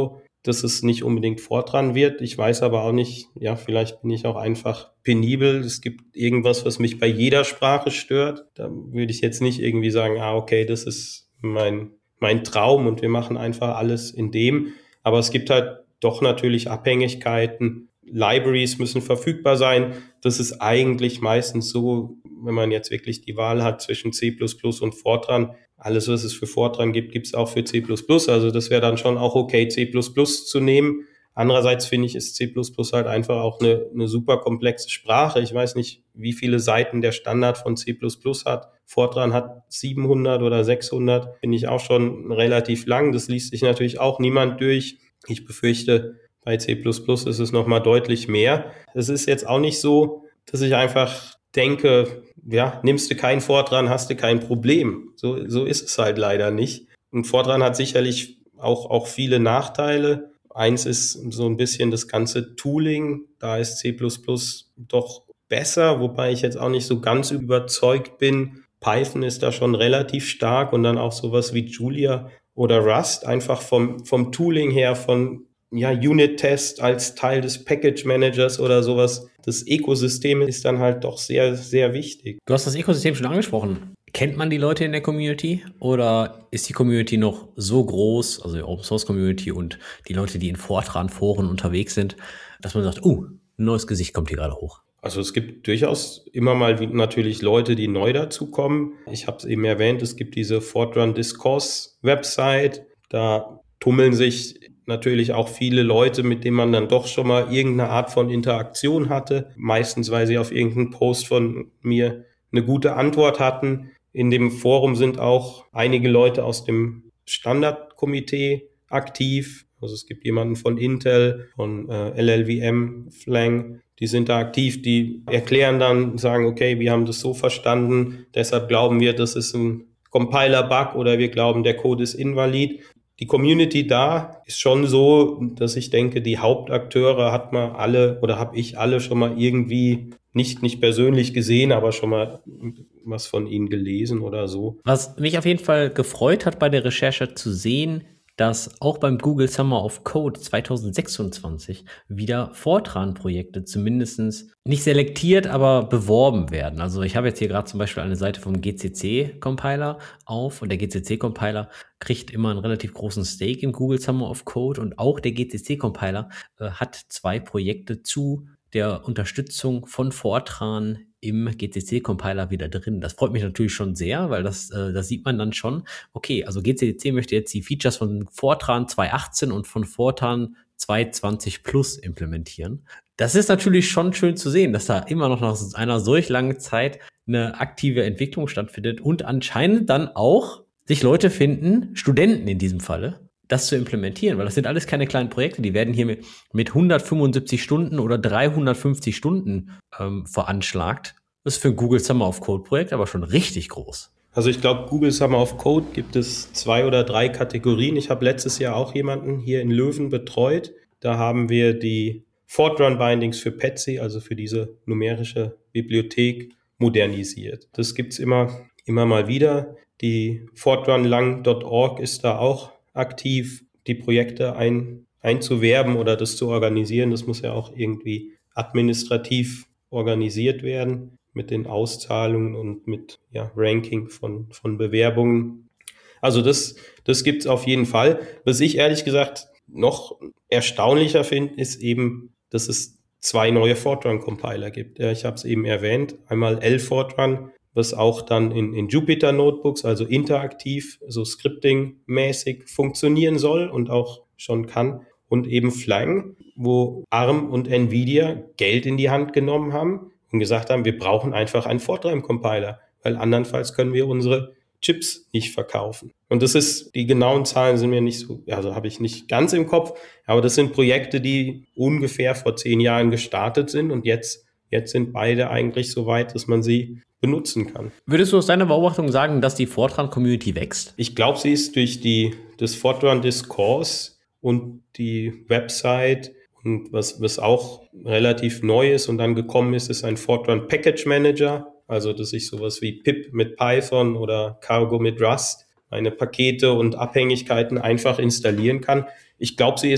dass es nicht unbedingt Fortran wird. Ich weiß aber auch nicht, ja, vielleicht bin ich auch einfach penibel. Es gibt irgendwas, was mich bei jeder Sprache stört. Da würde ich jetzt nicht irgendwie sagen, ah, okay, das ist mein, mein Traum und wir machen einfach alles in dem. Aber es gibt halt doch natürlich Abhängigkeiten. Libraries müssen verfügbar sein. Das ist eigentlich meistens so, wenn man jetzt wirklich die Wahl hat zwischen C plus plus und Fortran. Alles, was es für Fortran gibt, gibt es auch für C plus plus. Also das wäre dann schon auch okay, C plus plus zu nehmen. Andererseits finde ich, ist C plus plus halt einfach auch eine, eine super komplexe Sprache. Ich weiß nicht, wie viele Seiten der Standard von C plus plus hat. Fortran hat siebenhundert oder sechshundert. Finde ich auch schon relativ lang. Das liest sich natürlich auch niemand durch. Ich befürchte, bei C plus plus ist es nochmal deutlich mehr. Es ist jetzt auch nicht so, dass ich einfach denke, ja, nimmst du kein Fortran, hast du kein Problem. So, so ist es halt leider nicht. Und Fortran hat sicherlich auch, auch viele Nachteile. Eins ist so ein bisschen das ganze Tooling. Da ist C plus plus doch besser, wobei ich jetzt auch nicht so ganz überzeugt bin. Python ist da schon relativ stark und dann auch sowas wie Julia oder Rust, einfach vom, vom Tooling her, von ja, Unit-Test als Teil des Package-Managers oder sowas. Das Ökosystem ist dann halt doch sehr, sehr wichtig. Du hast das Ökosystem schon angesprochen. Kennt man die Leute in der Community oder ist die Community noch so groß, also die Open-Source-Community und die Leute, die in Fortran-Foren unterwegs sind, dass man sagt, uh, ein neues Gesicht kommt hier gerade hoch? Also es gibt durchaus immer mal wie natürlich Leute, die neu dazukommen. Ich habe es eben erwähnt, es gibt diese Fortran Discourse Website. Da tummeln sich natürlich auch viele Leute, mit denen man dann doch schon mal irgendeine Art von Interaktion hatte. Meistens, weil sie auf irgendeinen Post von mir eine gute Antwort hatten. In dem Forum sind auch einige Leute aus dem Standardkomitee aktiv. Also es gibt jemanden von Intel, von äh, L L V M, Flang, die sind da aktiv, die erklären dann, sagen, okay, wir haben das so verstanden, deshalb glauben wir, das ist ein Compiler-Bug oder wir glauben, der Code ist invalid. Die Community da ist schon so, dass ich denke, die Hauptakteure hat man alle oder habe ich alle schon mal irgendwie nicht, nicht persönlich gesehen, aber schon mal was von ihnen gelesen oder so. Was mich auf jeden Fall gefreut hat bei der Recherche zu sehen, dass auch beim Google Summer of Code zwanzig sechsundzwanzig wieder Fortran-Projekte zumindest nicht selektiert, aber beworben werden. Also ich habe jetzt hier gerade zum Beispiel eine Seite vom G C C-Compiler auf und der G C C-Compiler kriegt immer einen relativ großen Stake im Google Summer of Code und auch der G C C-Compiler äh, hat zwei Projekte zu der Unterstützung von Fortran im G C C-Compiler wieder drin. Das freut mich natürlich schon sehr, weil das, äh, das sieht man dann schon. Okay, also G C C möchte jetzt die Features von Fortran zwei achtzehn und von Fortran zwei zwanzig Plus implementieren. Das ist natürlich schon schön zu sehen, dass da immer noch nach einer solch langen Zeit eine aktive Entwicklung stattfindet und anscheinend dann auch sich Leute finden, Studenten in diesem Falle, das zu implementieren, weil das sind alles keine kleinen Projekte, die werden hier mit, mit hundertfünfundsiebzig Stunden oder dreihundertfünfzig Stunden ähm, veranschlagt. Das ist für ein Google Summer of Code Projekt aber schon richtig groß. Also ich glaube, Google Summer of Code gibt es zwei oder drei Kategorien. Ich habe letztes Jahr auch jemanden hier in Löwen betreut. Da haben wir die Fortran Bindings für Petsy, also für diese numerische Bibliothek, modernisiert. Das gibt's immer, immer mal wieder. Die fortranlang Punkt org ist da auch aktiv, die Projekte ein, einzuwerben oder das zu organisieren. Das muss ja auch irgendwie administrativ organisiert werden mit den Auszahlungen und mit ja, Ranking von, von Bewerbungen. Also das, das gibt's auf jeden Fall. Was ich ehrlich gesagt noch erstaunlicher finde, ist eben, dass es zwei neue Fortran-Compiler gibt. Ja, ich habe es eben erwähnt. Einmal L-Fortran, was auch dann in, in Jupyter-Notebooks, also interaktiv, so Scripting-mäßig funktionieren soll und auch schon kann. Und eben Flang, wo ARM und NVIDIA Geld in die Hand genommen haben und gesagt haben, wir brauchen einfach einen Fortran-Compiler, weil andernfalls können wir unsere Chips nicht verkaufen. Und das ist, die genauen Zahlen sind mir nicht so, also habe ich nicht ganz im Kopf, aber das sind Projekte, die ungefähr vor zehn Jahren gestartet sind und jetzt, jetzt sind beide eigentlich so weit, dass man sie benutzen kann. Würdest du aus deiner Beobachtung sagen, dass die Fortran-Community wächst? Ich glaube, sie ist durch die, das Fortran Discourse und die Website und was, was auch relativ neu ist und dann gekommen ist, ist ein Fortran Package Manager. Also, dass ich sowas wie Pip mit Python oder Cargo mit Rust meine Pakete und Abhängigkeiten einfach installieren kann. Ich glaube, sie ist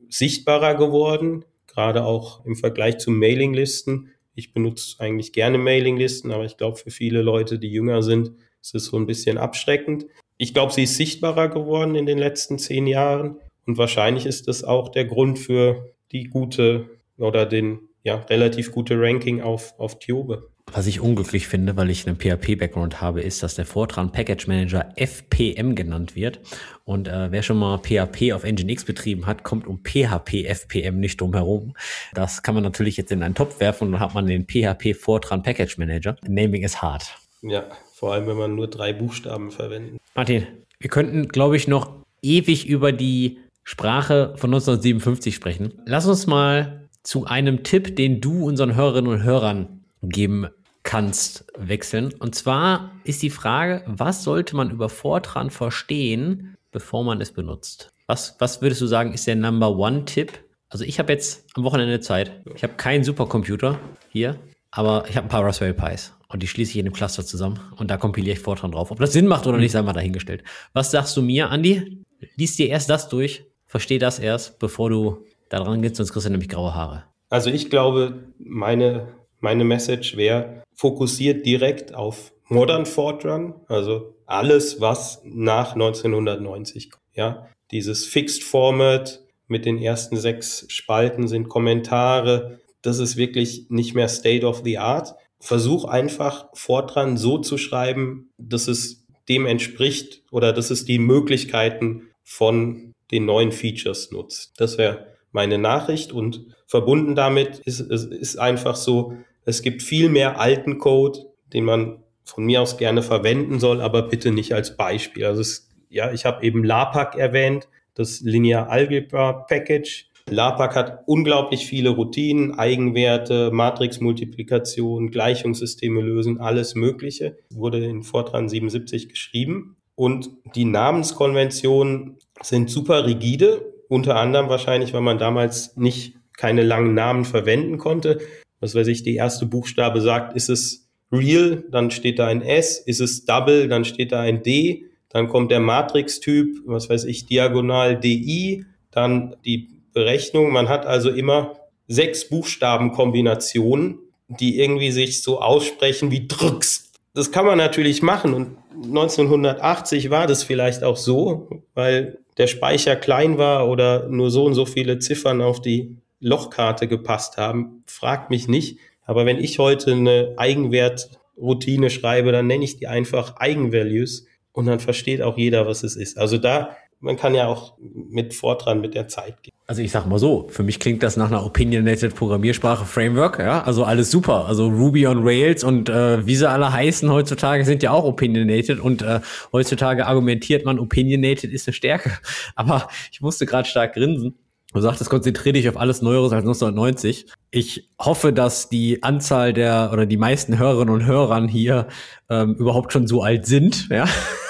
sichtbarer geworden, gerade auch im Vergleich zu Mailinglisten. Ich benutze eigentlich gerne Mailinglisten, aber ich glaube, für viele Leute, die jünger sind, ist es so ein bisschen abschreckend. Ich glaube, sie ist sichtbarer geworden in den letzten zehn Jahren und wahrscheinlich ist das auch der Grund für die gute oder den ja relativ gute Ranking auf, auf Tiobe. Was ich unglücklich finde, weil ich einen P H P-Background habe, ist, dass der Fortran Package Manager F P M genannt wird. Und äh, wer schon mal P H P auf Nginx betrieben hat, kommt um P H P F P M nicht drum herum. Das kann man natürlich jetzt in einen Topf werfen und dann hat man den P H P Fortran Package Manager. Naming is hard. Ja, vor allem, wenn man nur drei Buchstaben verwendet. Martin, wir könnten, glaube ich, noch ewig über die Sprache von neunzehnhundertsiebenundfünfzig sprechen. Lass uns mal zu einem Tipp, den du unseren Hörerinnen und Hörern geben kannst, wechseln. Und zwar ist die Frage, was sollte man über Fortran verstehen, bevor man es benutzt? Was, was würdest du sagen, ist der Number One Tipp? Also ich habe jetzt am Wochenende Zeit. Ich habe keinen Supercomputer hier, aber ich habe ein paar Raspberry Pis und die schließe ich in einem Cluster zusammen und da kompiliere ich Fortran drauf. Ob das Sinn macht oder nicht, sei mal dahingestellt. Was sagst du mir, Andi? Lies dir erst das durch, versteh das erst, bevor du da dran gehst, sonst kriegst du nämlich graue Haare. Also ich glaube, meine Meine Message wäre, fokussiert direkt auf Modern Fortran, also alles, was nach neunzehnhundertneunzig kommt. Ja, dieses Fixed Format mit den ersten sechs Spalten sind Kommentare. Das ist wirklich nicht mehr State of the Art. Versuch einfach Fortran so zu schreiben, dass es dem entspricht oder dass es die Möglichkeiten von den neuen Features nutzt. Das wäre meine Nachricht und verbunden damit ist es ist einfach so, es gibt viel mehr alten Code, den man von mir aus gerne verwenden soll, aber bitte nicht als Beispiel. Also es, ja, ich habe eben LAPACK erwähnt, das Linear Algebra Package. LAPACK hat unglaublich viele Routinen, Eigenwerte, Matrixmultiplikation, Gleichungssysteme lösen, alles Mögliche. Wurde in Fortran siebenundsiebzig geschrieben und die Namenskonventionen sind super rigide. Unter anderem wahrscheinlich, weil man damals nicht keine langen Namen verwenden konnte. Was weiß ich, die erste Buchstabe sagt, ist es real, dann steht da ein S, ist es double, dann steht da ein D, dann kommt der Matrix-Typ, was weiß ich, diagonal D I, dann die Berechnung. Man hat also immer sechs Buchstabenkombinationen, die irgendwie sich so aussprechen wie Drücks. Das kann man natürlich machen und neunzehnhundertachtzig war das vielleicht auch so, weil der Speicher klein war oder nur so und so viele Ziffern auf die Lochkarte gepasst haben, fragt mich nicht. Aber wenn ich heute eine Eigenwertroutine schreibe, dann nenne ich die einfach Eigenvalues und dann versteht auch jeder, was es ist. Also da, man kann ja auch mit Fortran mit der Zeit gehen. Also ich sag mal so, für mich klingt das nach einer Opinionated Programmiersprache Framework, ja, also alles super. Also Ruby on Rails und äh, wie sie alle heißen heutzutage sind ja auch opinionated und äh, heutzutage argumentiert man, opinionated ist eine Stärke. Aber ich musste gerade stark grinsen. Du sagtest, konzentriere dich auf alles Neueres als neunzehnhundertneunzig. Ich hoffe, dass die Anzahl der oder die meisten Hörerinnen und Hörern hier ähm, überhaupt schon so alt sind, ja.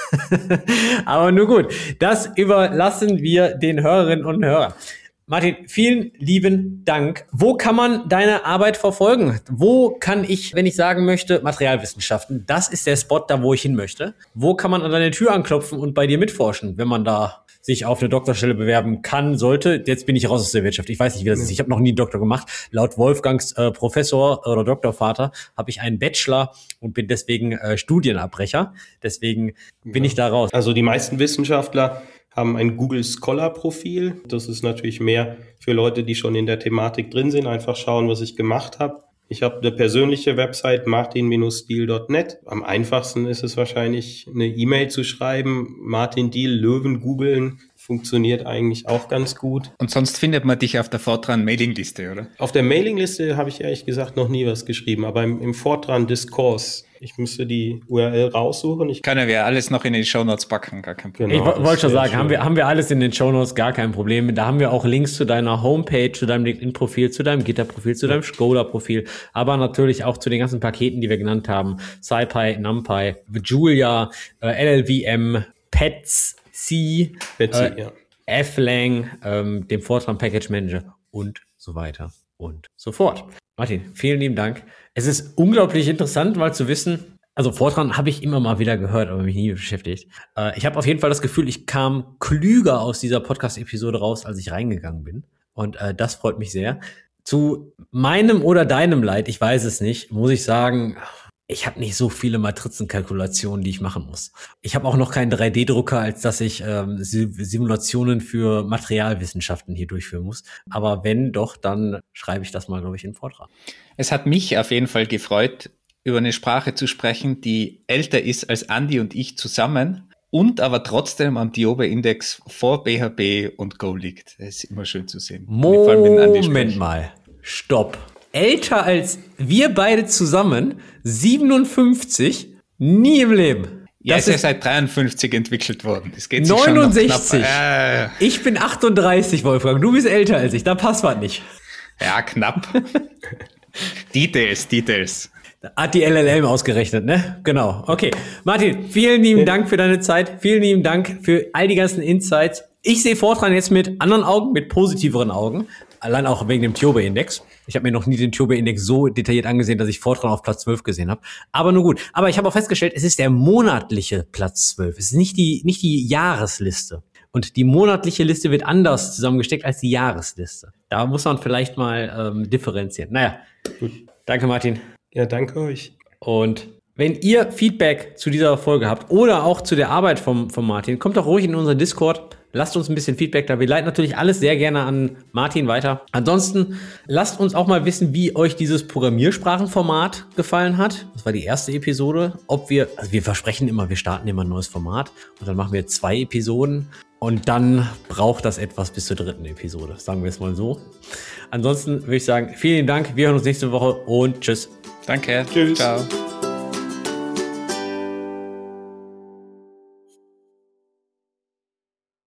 Aber nur gut, das überlassen wir den Hörerinnen und Hörern. Martin, vielen lieben Dank. Wo kann man deine Arbeit verfolgen? Wo kann ich, wenn ich sagen möchte, Materialwissenschaften, das ist der Spot, da wo ich hin möchte. Wo kann man an deine Tür anklopfen und bei dir mitforschen, wenn man da sich auf eine Doktorstelle bewerben kann, sollte? Jetzt bin ich raus aus der Wirtschaft. Ich weiß nicht, wie das ist. Ich habe noch nie einen Doktor gemacht. Laut Wolfgangs äh, Professor oder Doktorvater habe ich einen Bachelor und bin deswegen äh, Studienabbrecher. Deswegen bin ja. ich da raus. Also die meisten Wissenschaftler haben ein Google Scholar Profil. Das ist natürlich mehr für Leute, die schon in der Thematik drin sind. Einfach schauen, was ich gemacht habe. Ich habe eine persönliche Website, martin Bindestrich diehl Punkt net. Am einfachsten ist es wahrscheinlich, eine E-Mail zu schreiben. Martin Diehl, Löwen googeln. Funktioniert eigentlich auch ganz gut. Und sonst findet man dich auf der Fortran-Mailingliste, oder? Auf der Mailingliste habe ich ehrlich gesagt noch nie was geschrieben, aber im, im Fortran-Diskurs. Ich müsste die U R L raussuchen. Ich Können wir alles noch in die Shownotes packen, gar kein Problem. Genau, ich wollte schon sagen, haben wir, haben wir alles in den Shownotes, gar kein Problem. Da haben wir auch Links zu deiner Homepage, zu deinem LinkedIn-Profil, zu deinem Gitter-Profil, zu deinem Scholar-Profil, aber natürlich auch zu den ganzen Paketen, die wir genannt haben. SciPy, NumPy, Julia, äh, L L V M, Pets, C, Betsy, äh, ja. F-Lang, ähm, dem Fortran Package Manager und so weiter und so fort. Martin, vielen lieben Dank. Es ist unglaublich interessant, mal zu wissen, also Fortran habe ich immer mal wieder gehört, aber mich nie beschäftigt. Äh, ich habe auf jeden Fall das Gefühl, ich kam klüger aus dieser Podcast-Episode raus, als ich reingegangen bin. Und äh, das freut mich sehr. Zu meinem oder deinem Leid, ich weiß es nicht, muss ich sagen, ich habe nicht so viele Matrizenkalkulationen, die ich machen muss. Ich habe auch noch keinen drei D Drucker, als dass ich ähm, Simulationen für Materialwissenschaften hier durchführen muss. Aber wenn doch, dann schreibe ich das mal, glaube ich, in den Vortrag. Es hat mich auf jeden Fall gefreut, über eine Sprache zu sprechen, die älter ist als Andi und ich zusammen und aber trotzdem am Diobe-Index vor B H P und Go liegt. Das ist immer schön zu sehen. Moment mal, stopp. Älter als wir beide zusammen, siebenundfünfzig, nie im Leben. Ja, das ist ja seit dreiundfünfzig entwickelt worden. Das geht sich neunundsechzig. Schon noch knapp. Äh. Ich bin achtunddreißig, Wolfgang. Du bist älter als ich. Da passt was nicht. Ja, knapp. Details, Details. Hat die L L M ausgerechnet, ne? Genau. Okay. Martin, vielen lieben Dank für deine Zeit. Vielen lieben Dank für all die ganzen Insights. Ich sehe Fortran jetzt mit anderen Augen, mit positiveren Augen. Allein auch wegen dem Tiobe-Index. Ich habe mir noch nie den Tiobe-Index so detailliert angesehen, dass ich Fortran auf Platz zwölf gesehen habe. Aber nur gut. Aber ich habe auch festgestellt, es ist der monatliche Platz zwölf. Es ist nicht die, nicht die Jahresliste. Und die monatliche Liste wird anders zusammengesteckt als die Jahresliste. Da muss man vielleicht mal ähm, differenzieren. Naja, gut. Danke, Martin. Ja, danke euch. Und wenn ihr Feedback zu dieser Folge habt oder auch zu der Arbeit vom, vom Martin, kommt doch ruhig in unseren Discord. Lasst uns ein bisschen Feedback da. Wir leiten natürlich alles sehr gerne an Martin weiter. Ansonsten lasst uns auch mal wissen, wie euch dieses Programmiersprachenformat gefallen hat. Das war die erste Episode. Ob wir, also wir versprechen immer, wir starten immer ein neues Format und dann machen wir zwei Episoden und dann braucht das etwas bis zur dritten Episode. Sagen wir es mal so. Ansonsten würde ich sagen, vielen Dank. Wir hören uns nächste Woche und tschüss. Danke. Tschüss. Ciao.